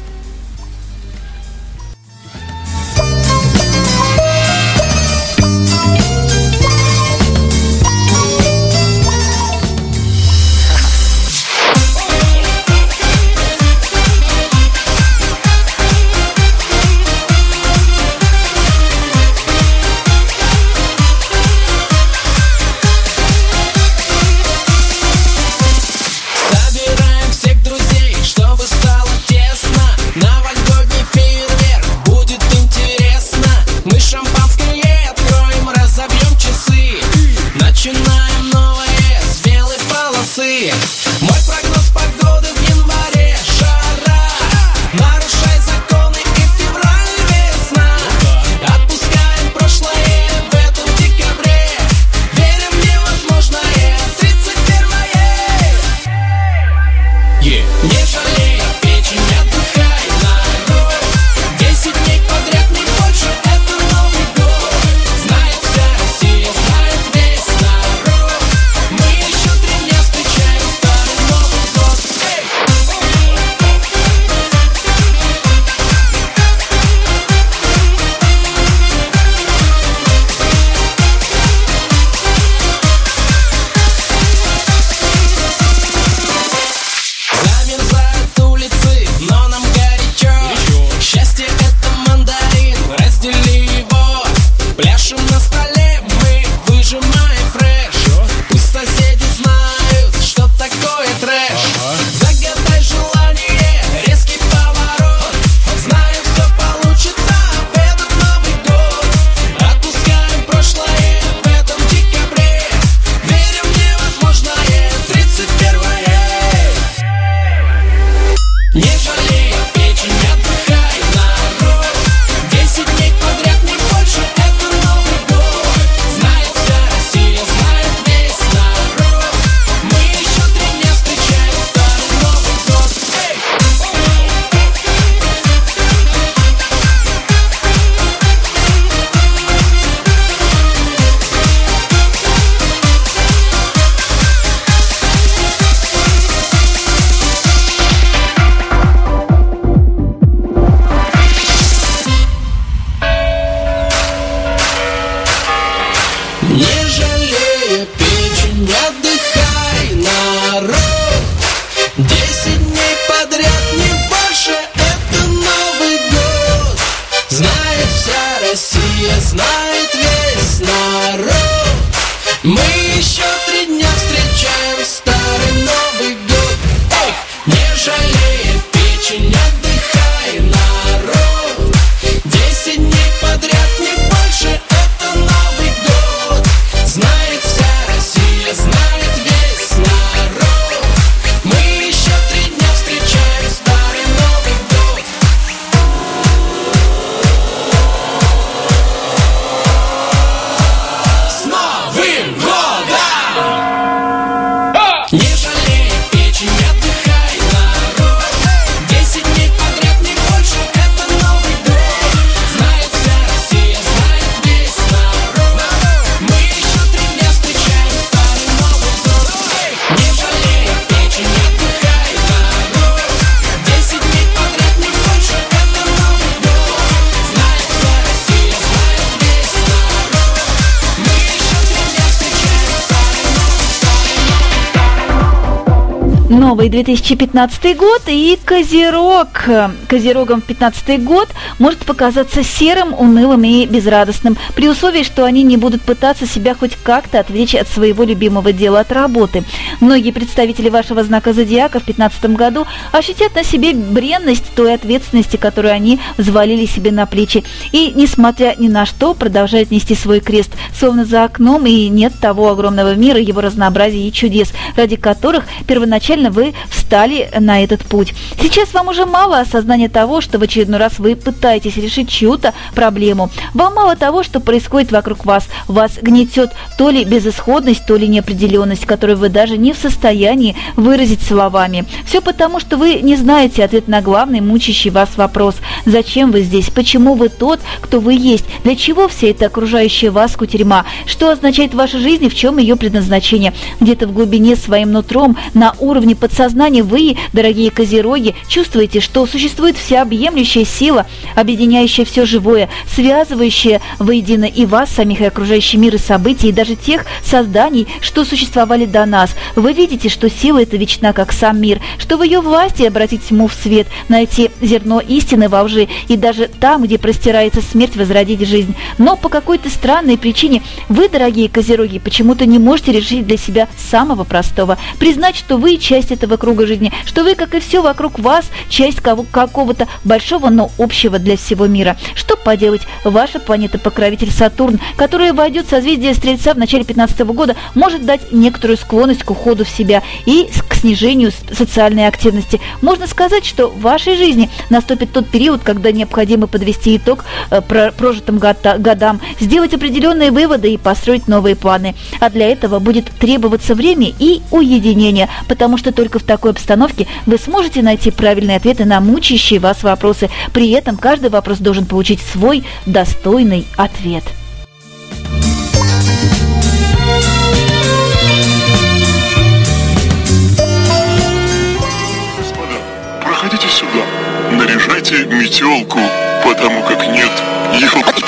Мой прогноз погоды в январе — жара. Нарушай законы, и февраль весна. Отпускаем прошлое в этом декабре. Верим в невозможное 31-е. Не жалей печень, отдыхай, народ. 10 дней подряд, не больше, это Новый год. Знает вся Россия, знает весь народ. Мы еще 3 дня встречаем старый Новый год. Замерзают улицы, но нам горячо. Счастье — это мандарин, раздели его. Пляшем на столе, мы выжимаем фреш. Пусть соседи знают, что такое трэш. Загадай желание, резкий поворот. Знаем, все получится в этот Новый год. Отпускаем прошлое в этом декабре. Верим в невозможное 31-е. Не жалей печень, отдыхай, народ. 10 дней подряд, не больше, это Новый год. Знает вся Россия, знает весь народ. Мы еще 3 дня встречаем старый Новый год. Не жалея печень, отдыхай, народ. 10 дней подряд, не больше, это Новый год. Знает вся Россия, знает весь народ. Мы еще 3 дня встречаем старый Новый год. Эх, не жалея печень, отдыхай, народ. 10 дней подряд, не больше, это Новый год. Знает вся Россия, знает весь народ. Мы еще 3 дня встречаем старый Новый год. С Новым годом! Не жалей печень, отдыхай, народ. 10 дней подряд, не больше, это Новый год. Знает вся Россия, знает весь народ. Мы еще 3 дня встречаем старый Новый год. Не жалей печень, отдыхай, народ. 10 дней подряд, не больше, это Новый год. Знает вся Россия, знает весь народ. Мы еще 3 дня встречаем старый Новый 2015 год и Козерог. Козерогам 15 год может показаться серым, унылым и безрадостным, при условии, что они не будут пытаться себя хоть как-то отвлечь от своего любимого дела, от работы. Многие представители вашего знака зодиака в 2015 году ощутят на себе бренность той ответственности, которую они взвалили себе на плечи. И, несмотря ни на что, продолжают нести свой крест, словно за окном и нет того огромного мира, его разнообразия и чудес, ради которых первоначально вы вы встали на этот путь. Сейчас вам уже мало осознания того, что в очередной раз вы пытаетесь решить чью-то проблему. Вам мало того, что происходит вокруг вас. Вас гнетет то ли безысходность, то ли неопределенность, которую вы даже не в состоянии выразить словами. Все потому, что вы не знаете ответ на главный мучающий вас вопрос. Зачем вы здесь? Почему вы тот, кто вы есть? Для чего вся эта окружающая вас кутерьма? Что означает в вашей жизни? В чем ее предназначение? Где-то в глубине своим нутром, на уровне подсознания вы, дорогие козероги, чувствуете, что существует всеобъемлющая сила, объединяющая все живое, связывающая воедино и вас, самих, и окружающий мир, и события, и даже тех созданий, что существовали до нас. Вы видите, что сила эта вечна, как сам мир, что в ее власти обратить тьму в свет, найти зерно истины во лжи, и даже там, где простирается смерть, возродить жизнь. Но по какой-то странной причине вы, дорогие козероги, почему-то не можете решить для себя самого простого. Признать, что вы часть этого круга жизни, что вы, как и все вокруг вас, часть какого-то большого, но общего для всего мира. Что поделать, ваша планета-покровитель Сатурн, которая войдет в созвездие Стрельца в начале 2015 года, может дать некоторую склонность к уходу в себя и к снижению социальной активности. Можно сказать, что в вашей жизни наступит тот период, когда необходимо подвести итог прожитым годам, сделать определенные выводы и построить новые планы. А для этого будет требоваться время и уединение, потому что только в такой обстановке вы сможете найти правильные ответы на мучающие вас вопросы. При этом каждый вопрос должен получить свой достойный ответ. Проходите сюда, наряжайте метелку, потому как нет елки.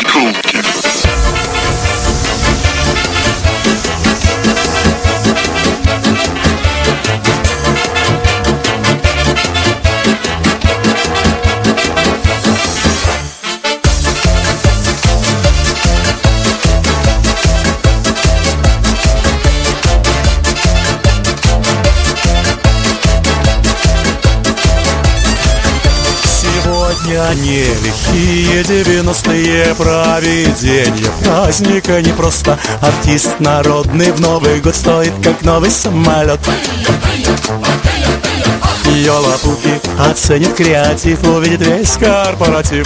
Не лихие 90-е провиденья праздника, не просто артист народный в Новый год стоит, как новый самолет. Йолапуки оценит креатив, увидит весь корпоратив.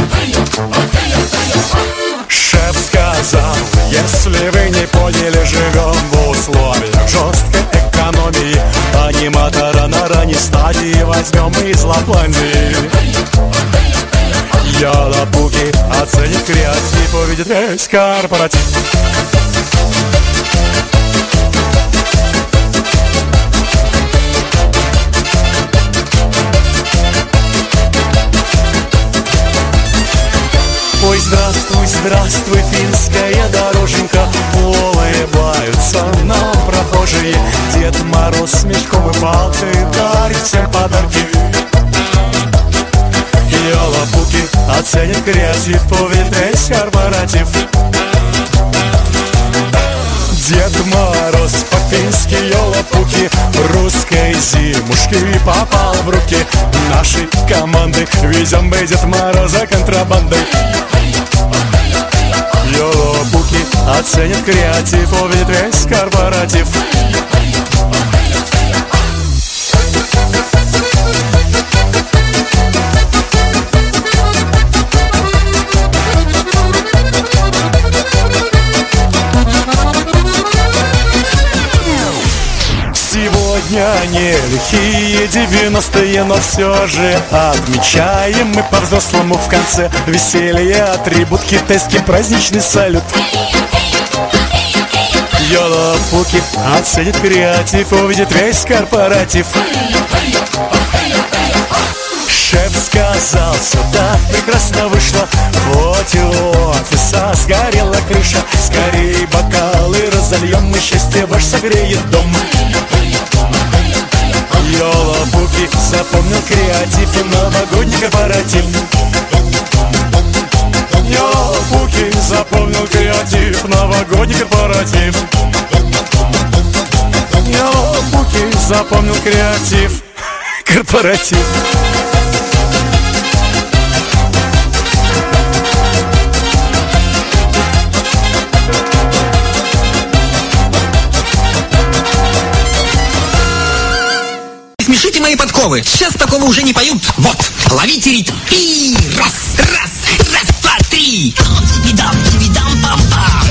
Шеф сказал, если вы не поняли, живем в условиях жесткой экономии. Аниматора на ранней стадии возьмем из Лапландии. Йолапуки оценит креатив, увидит весь корпоратив. Ой, здравствуй, здравствуй, финская дороженька. Улыбаются нам прохожие. Дед Мороз с мешком и палкой дарит всем подарки. Йолапуки оценит креатив, увидит весь корпоратив. Дед Мороз по-фински, йолапуки русской зимушки попал в руки нашей команды. Везем мы Дед Мороза контрабандой. Йолапуки оценит креатив, увидит весь корпоратив. Сегодня не лихие 90-е, но все же отмечаем мы по-взрослому в конце веселье, атрибут китайский праздничный салют. Йолапуки оценит креатив, увидит весь корпоратив. Шеф сказал, сюда прекрасно вышло, хоть и у офиса сгорела крыша. Скорей бокалы разольем, мы счастье ваш согреет дом. Йолапуки запомнил креатив и новогодний корпоратив. Йолапуки запомнил креатив, новогодний корпоратив. Йолапуки запомнил креатив, корпоратив. подковы. Сейчас такого уже не поют. Вот, ловите ритм. И раз, раз, раз, два, три. Там-ти-би-дам, ти-би-дам, пам-пам.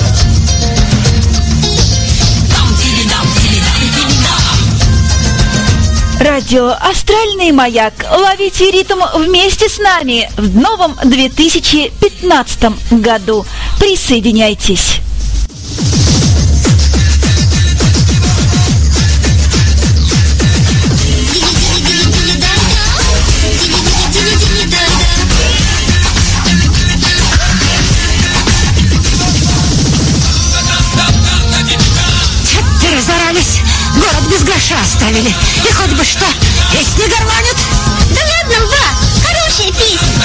Там-ти-би-дам, ти-би-дам, ти-би-дам. Радио «Астральный маяк». Ловите ритм вместе с нами в новом 2015 году. Присоединяйтесь. Разорались, город без гроша оставили. И хоть бы что, песни горланят. Да ладно, ба, хорошая песня.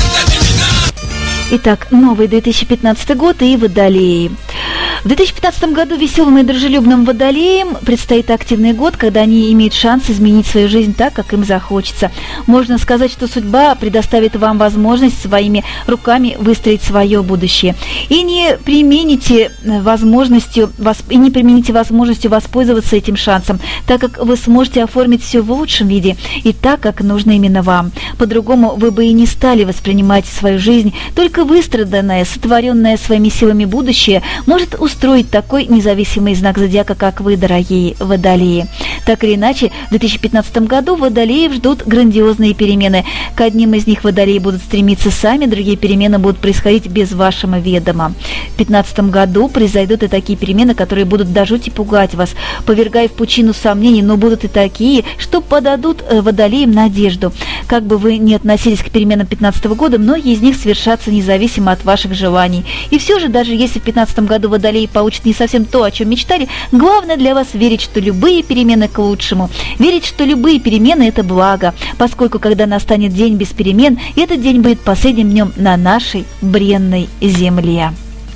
Итак, новый 2015 год и водолеи. В 2015 году веселым и дружелюбным водолеям предстоит активный год, когда они имеют шанс изменить свою жизнь так, как им захочется. Можно сказать, что судьба предоставит вам возможность своими руками выстроить свое будущее. И не примените возможностью воспользоваться этим шансом, так как вы сможете оформить все в лучшем виде и так, как нужно именно вам. По-другому вы бы и не стали воспринимать свою жизнь. Только выстраданное, сотворенное своими силами будущее может устроить такой независимый знак зодиака, как вы, дорогие водолеи. Так или иначе, в 2015 году водолеев ждут грандиозные перемены. К одним из них водолеи будут стремиться сами, другие перемены будут происходить без вашего ведома. В 2015 году произойдут и такие перемены, которые будут до жути пугать вас, повергая в пучину сомнений, но будут и такие, что подадут водолеям надежду. Как бы вы ни относились к переменам 2015 года, многие из них совершатся независимо от ваших желаний. И все же, даже если в 2015 году водолеи получат не совсем то, о чем мечтали, главное для вас верить, что любые перемены к лучшему. Верить, что любые перемены – это благо, поскольку когда настанет день без перемен, этот день будет последним днем на нашей бренной земле.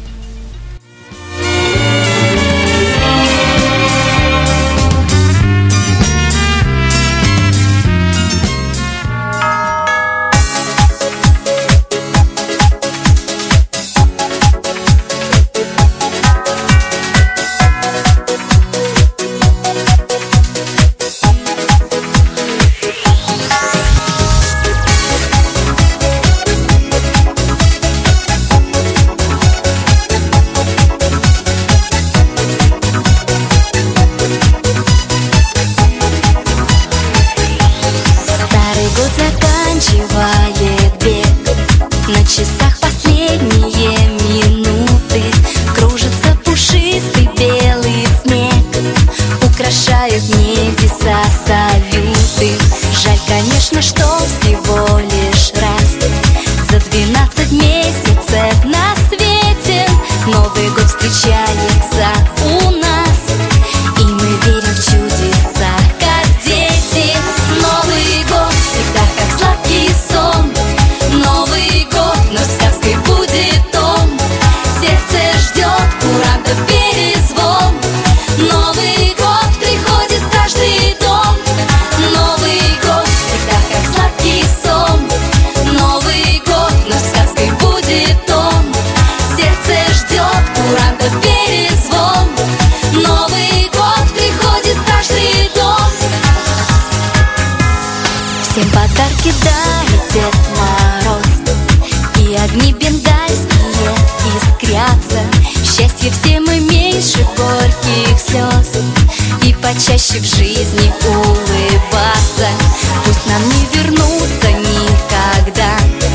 Почаще в жизни улыбаться. Пусть нам не вернуться никогда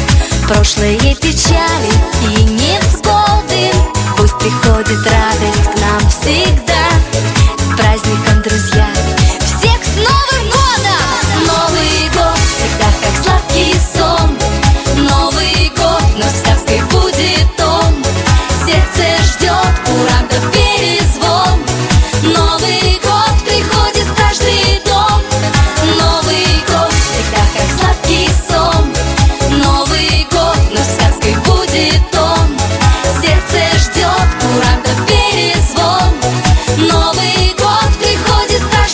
прошлые печали и невзгоды. Пусть приходит радость к нам всегда. С праздником, друзья, всех с Новым годом! Новый год всегда как сладкий сон. Новый год, но сказкой будет он. Сердце ждет курантов перезвон. Новый год приходит в каждый дом. Новый год всегда как сладкий сон. Новый год, но сказкой будет он. Сердце ждет курантов перезвон. Новый год приходит в каждый дом.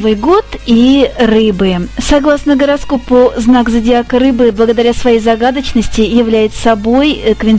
Новый год и рыбы. Согласно гороскопу, знак зодиака рыбы благодаря своей загадочности является собой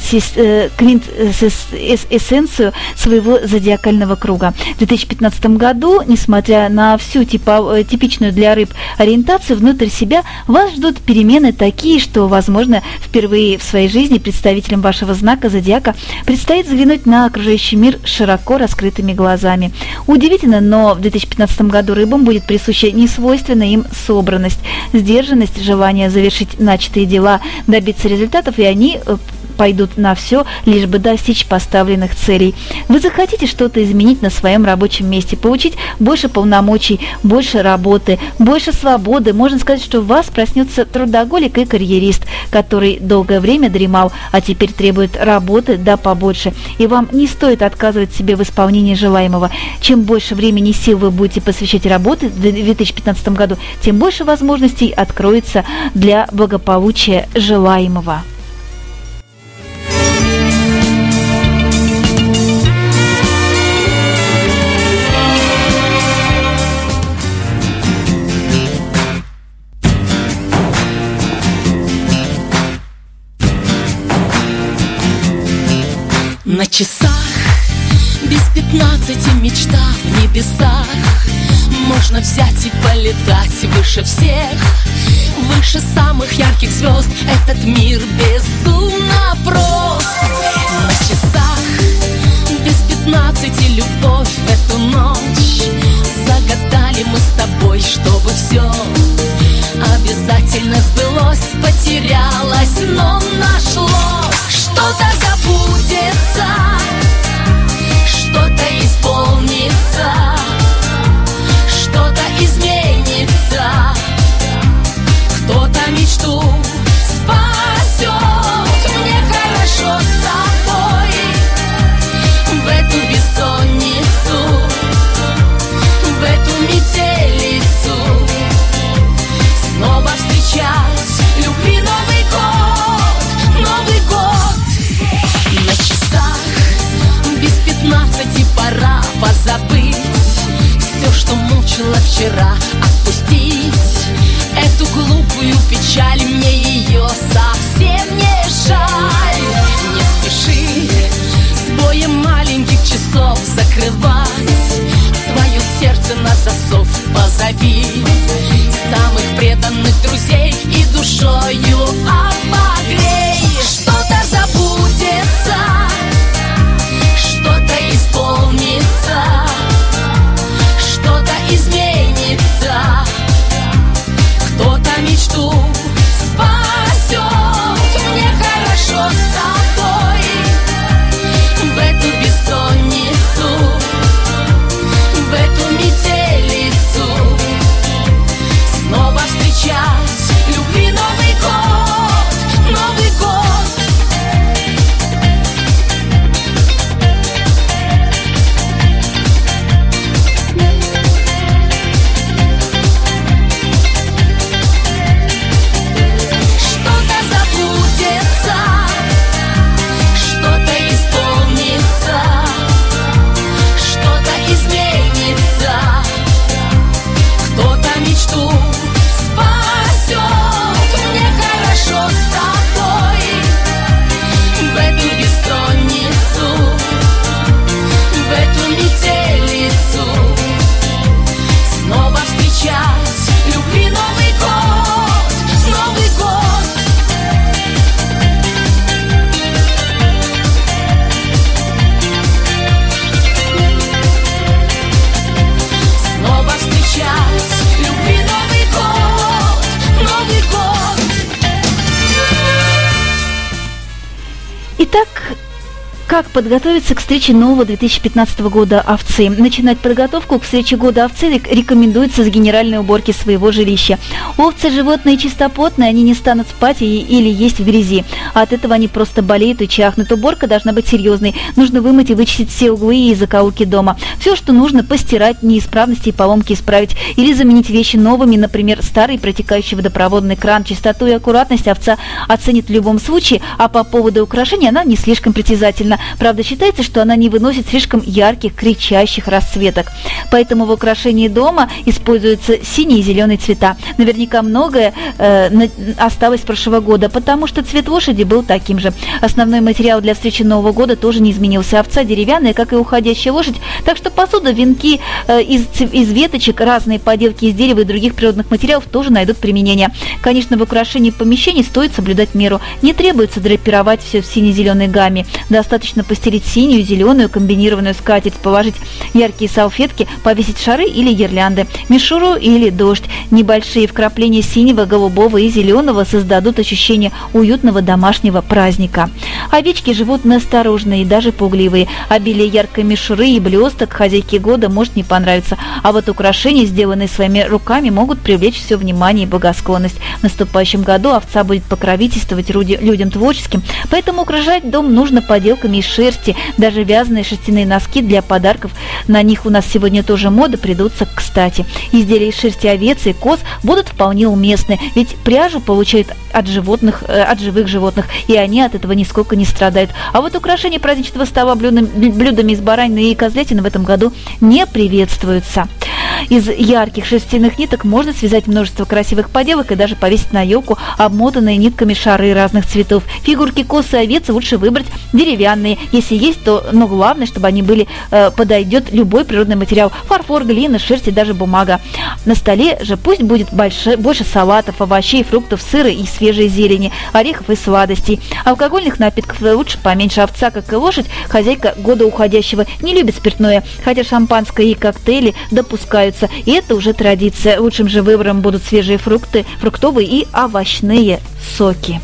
эссенцию своего зодиакального круга. В 2015 году, несмотря на всю типичную для рыб ориентацию внутрь себя, вас ждут перемены такие, что, возможно, впервые в своей жизни представителям вашего знака зодиака предстоит взглянуть на окружающий мир широко раскрытыми глазами. Удивительно, но в 2015 году рыбам будет присуща несвойственная им собранность, сдержанность, желание завершить начатые дела, добиться результатов, и они пойдут на все, лишь бы достичь поставленных целей. Вы захотите что-то изменить на своем рабочем месте, получить больше полномочий, больше работы, больше свободы. Можно сказать, что в вас проснется трудоголик и карьерист, который долгое время дремал, а теперь требует работы да побольше. И вам не стоит отказывать себе в исполнении желаемого. Чем больше времени и сил вы будете посвящать работе в 2015 году, тем больше возможностей откроется для благополучия желаемого. На часах без 15 мечта в небесах. Можно взять и полетать выше всех, выше самых ярких звезд. Этот мир безумно прост. На часах без 15 любовь в эту ночь. Загадали мы с тобой, чтобы все обязательно сбылось. Потерялось, но нашлось. Что-то забудется, что-то исполнится, что-то изменится. Кто-то мечту спасет. Мне хорошо с тобой в эту бессонницу, в эту метелицу. Снова встречать любви Новый год, Новый год. На часах без 15 пора позабыть все, что мучило вчера, отпустить эту глупую печаль. Мне ее совсем не жаль. Не спеши с боем маленьких часов закрывать свое сердце на засов. Позови самых преданных друзей и душою обогрей. Что-то забудется, что-то исполнится, что-то изменится. Кто-то мечту спасет. Мне хорошо с тобой в эту бессонницу, в эту метелицу. Снова встречать любви Новый год, Новый год. Что-то забудется, что-то исполнится, что-то изменится. Кто-то мечту спасет. Мне хорошо с тобой в эту бессонницу, в эту метелицу. Снова встречать любви Новый год, Новый год. Снова встречать любви Новый год, Новый год. Итак, как подготовиться к встрече нового 2015 года овцы? Начинать подготовку к встрече года овцы рекомендуется с генеральной уборки своего жилища. Овцы – животные чистоплотные, они не станут спать или есть в грязи. А от этого они просто болеют и чахнут. Уборка должна быть серьезной. Нужно вымыть и вычистить все углы и закоулки дома. Все, что нужно, постирать, неисправности и поломки исправить. Или заменить вещи новыми, например, старый протекающий водопроводный кран. Чистоту и аккуратность овца оценит в любом случае, а по поводу украшений она не слишком притязательна. Правда, считается, что она не выносит слишком ярких, кричащих расцветок. Поэтому в украшении дома используются синий и зеленый цвета. Наверняка многое осталось с прошлого года, потому что цвет лошади был таким же. Основной материал для встречи Нового года тоже не изменился. Овца деревянная, как и уходящая лошадь. Так что посуда, венки из веточек, разные поделки из дерева и других природных материалов тоже найдут применение. Конечно, в украшении помещений стоит соблюдать меру. Не требуется драпировать все в сине-зеленой гамме. Достаточно постелить синюю, зеленую, комбинированную скатерть, положить яркие салфетки, повесить шары или гирлянды, мишуру или дождь. Небольшие вкрапления синего, голубого и зеленого создадут ощущение уютного домашнего праздника. Овечки животные осторожные и даже пугливые. Обилие яркой мишуры и блесток хозяйке года может не понравиться, а вот украшения, сделанные своими руками, могут привлечь все внимание и благосклонность. В наступающем году овца будет покровительствовать людям творческим, поэтому украшать дом нужно поделками из шерсти. Даже вязаные шерстяные носки для подарков, на них у нас сегодня тоже мода, придутся кстати. Изделия из шерсти овец и коз будут вполне уместны, ведь пряжу получают от живых животных, и они от этого нисколько не страдают. А вот украшение праздничного стола блюдами из баранины и козлятины в этом году не приветствуются. Из ярких шерстяных ниток можно связать множество красивых поделок и даже повесить на елку обмотанные нитками шары разных цветов. Фигурки коз и овец лучше выбрать деревянные, если есть, но главное, чтобы они были, подойдет любой природный материал: фарфор, глина, шерсть и даже бумага. На столе же пусть будет больше салатов, овощей, фруктов, сыра и свежей зелени, орехов и сладостей. Алкогольных напитков лучше поменьше. Овца, как и лошадь, хозяйка года уходящего, не любит спиртное, хотя шампанское и коктейли допускаются, и это уже традиция. Лучшим же выбором будут свежие фрукты, фруктовые и овощные соки.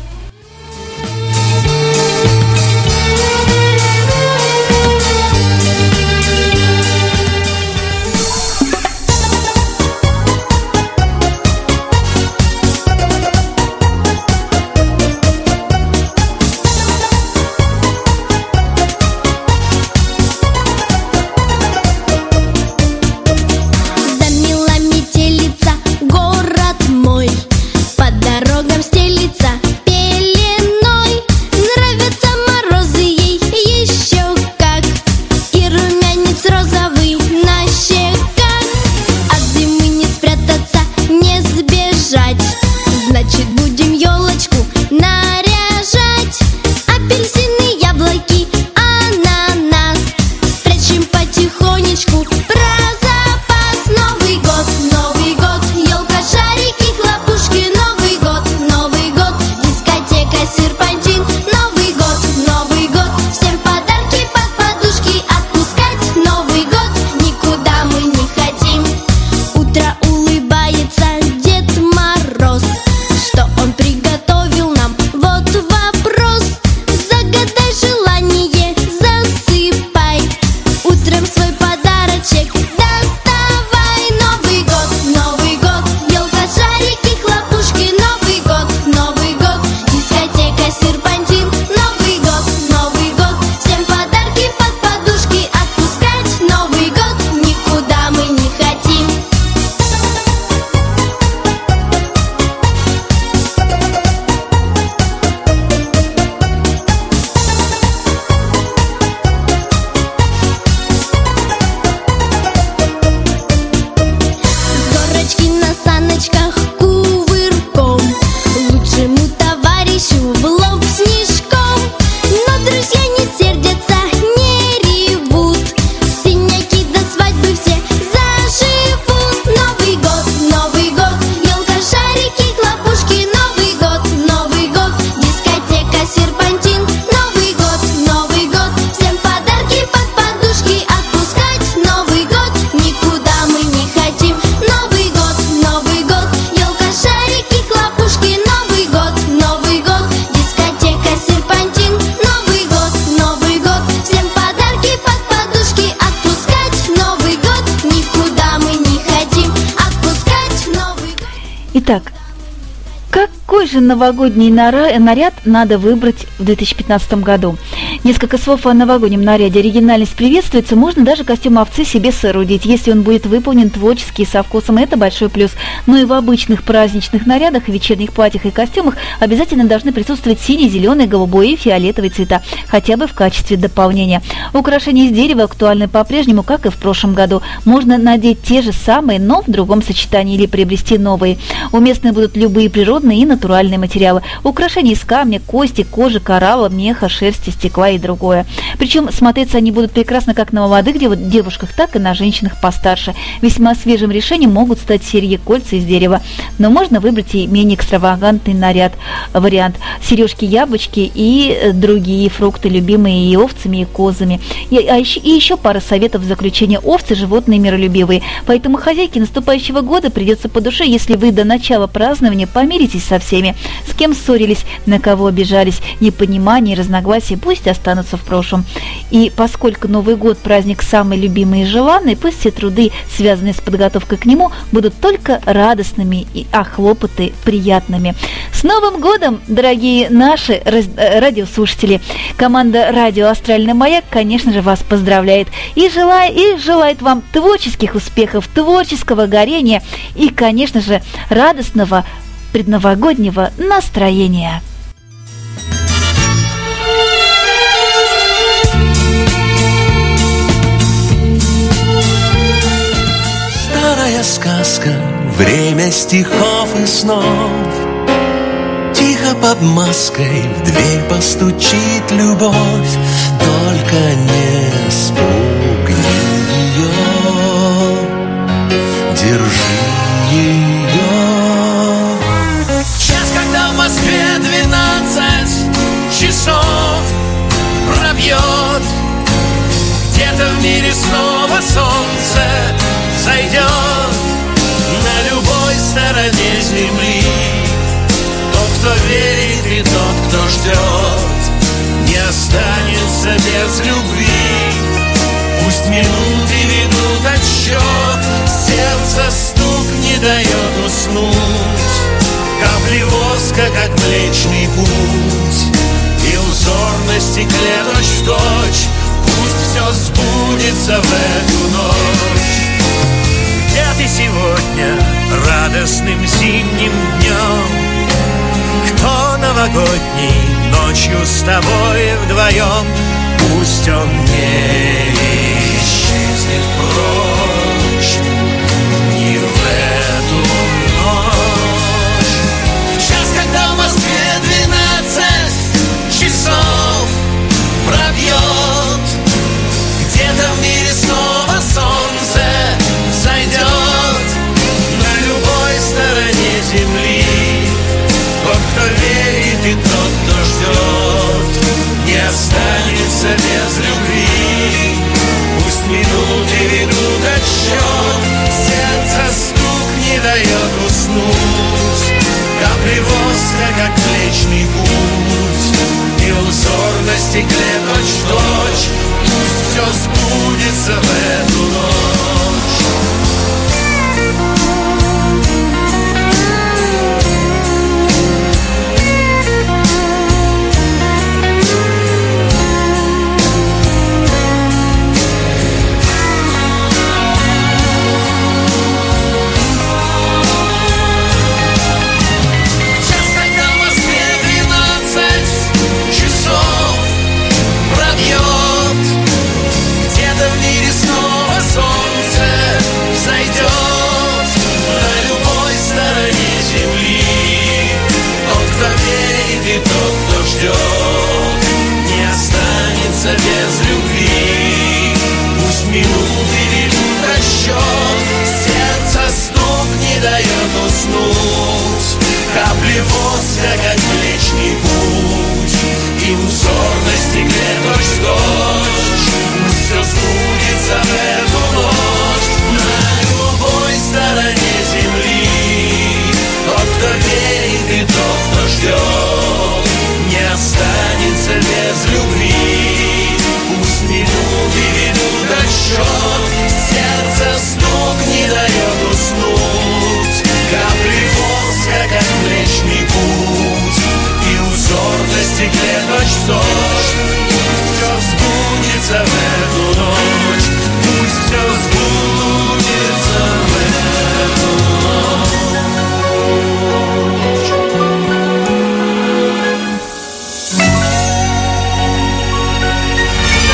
Итак, какой же новогодний наряд надо выбрать в 2015 году? Несколько слов о новогоднем наряде. Оригинальность приветствуется, можно даже костюм овцы себе соорудить, если он будет выполнен творчески и со вкусом, это большой плюс. Но и в обычных праздничных нарядах, вечерних платьях и костюмах обязательно должны присутствовать синий, зеленый, голубой и фиолетовый цвета, хотя бы в качестве дополнения. Украшения из дерева актуальны по-прежнему, как и в прошлом году. Можно надеть те же самые, но в другом сочетании или приобрести новые. Уместны будут любые природные и натуральные материалы. Украшения из камня, кости, кожи, коралла, меха, шерсти, стекла и другое. Причем смотреться они будут прекрасно как на молодых девушках, так и на женщинах постарше. Весьма свежим решением могут стать серьги, кольца из дерева. Но можно выбрать и менее экстравагантный вариант. Сережки, яблочки и другие фрукты, любимые и овцами, и козами. И еще пара советов в заключение. Овцы – животные миролюбивые. Поэтому хозяйке наступающего года придется по душе, если вы до начала празднования помиритесь со всеми, с кем ссорились, на кого обижались, непонимание и разногласия пусть останутся в прошлом. И поскольку Новый год – праздник самый любимый и желанный, пусть все труды, связанные с подготовкой к нему, будут только радостными, а хлопоты приятными. С Новым годом, дорогие наши радиослушатели! Команда «Радио Астральный маяк», конечно же, вас поздравляет и желает вам творческих успехов, творческого горения и, конечно же, радостного предновогоднего настроения. Старая сказка, время стихов и снов. Тихо под маской в дверь постучит любовь, только не спугни ее, держи ее. В час, когда в Москве 12 часов пробьет, где-то в мире снова солнце зайдет. На любой стороне земли тот, кто верит, и тот, кто ждет, не останется без любви. Пусть минуты ведут отсчет, сердце стук не дает уснуть. Капли воска, как Млечный Путь, и узор на стекле точь-в-точь. Пусть все сбудется в эту ночь. Где ты сегодня радостным зимним днем? Кто новогодний ночью с тобой вдвоем? Пусть он не исчезнет прочь ни в эту ночь. В час, когда в Москве 12 часов пробьет, где-то в мире снова солнце зайдет. На любой стороне земли тот, кто верит, и тот, кто ждет, не останется без любви. Пусть минуты ведут отсчет, сердце стук не дает уснуть. Капли воска, как Млечный Путь, и узор на стекле точь-в-точь. Пусть все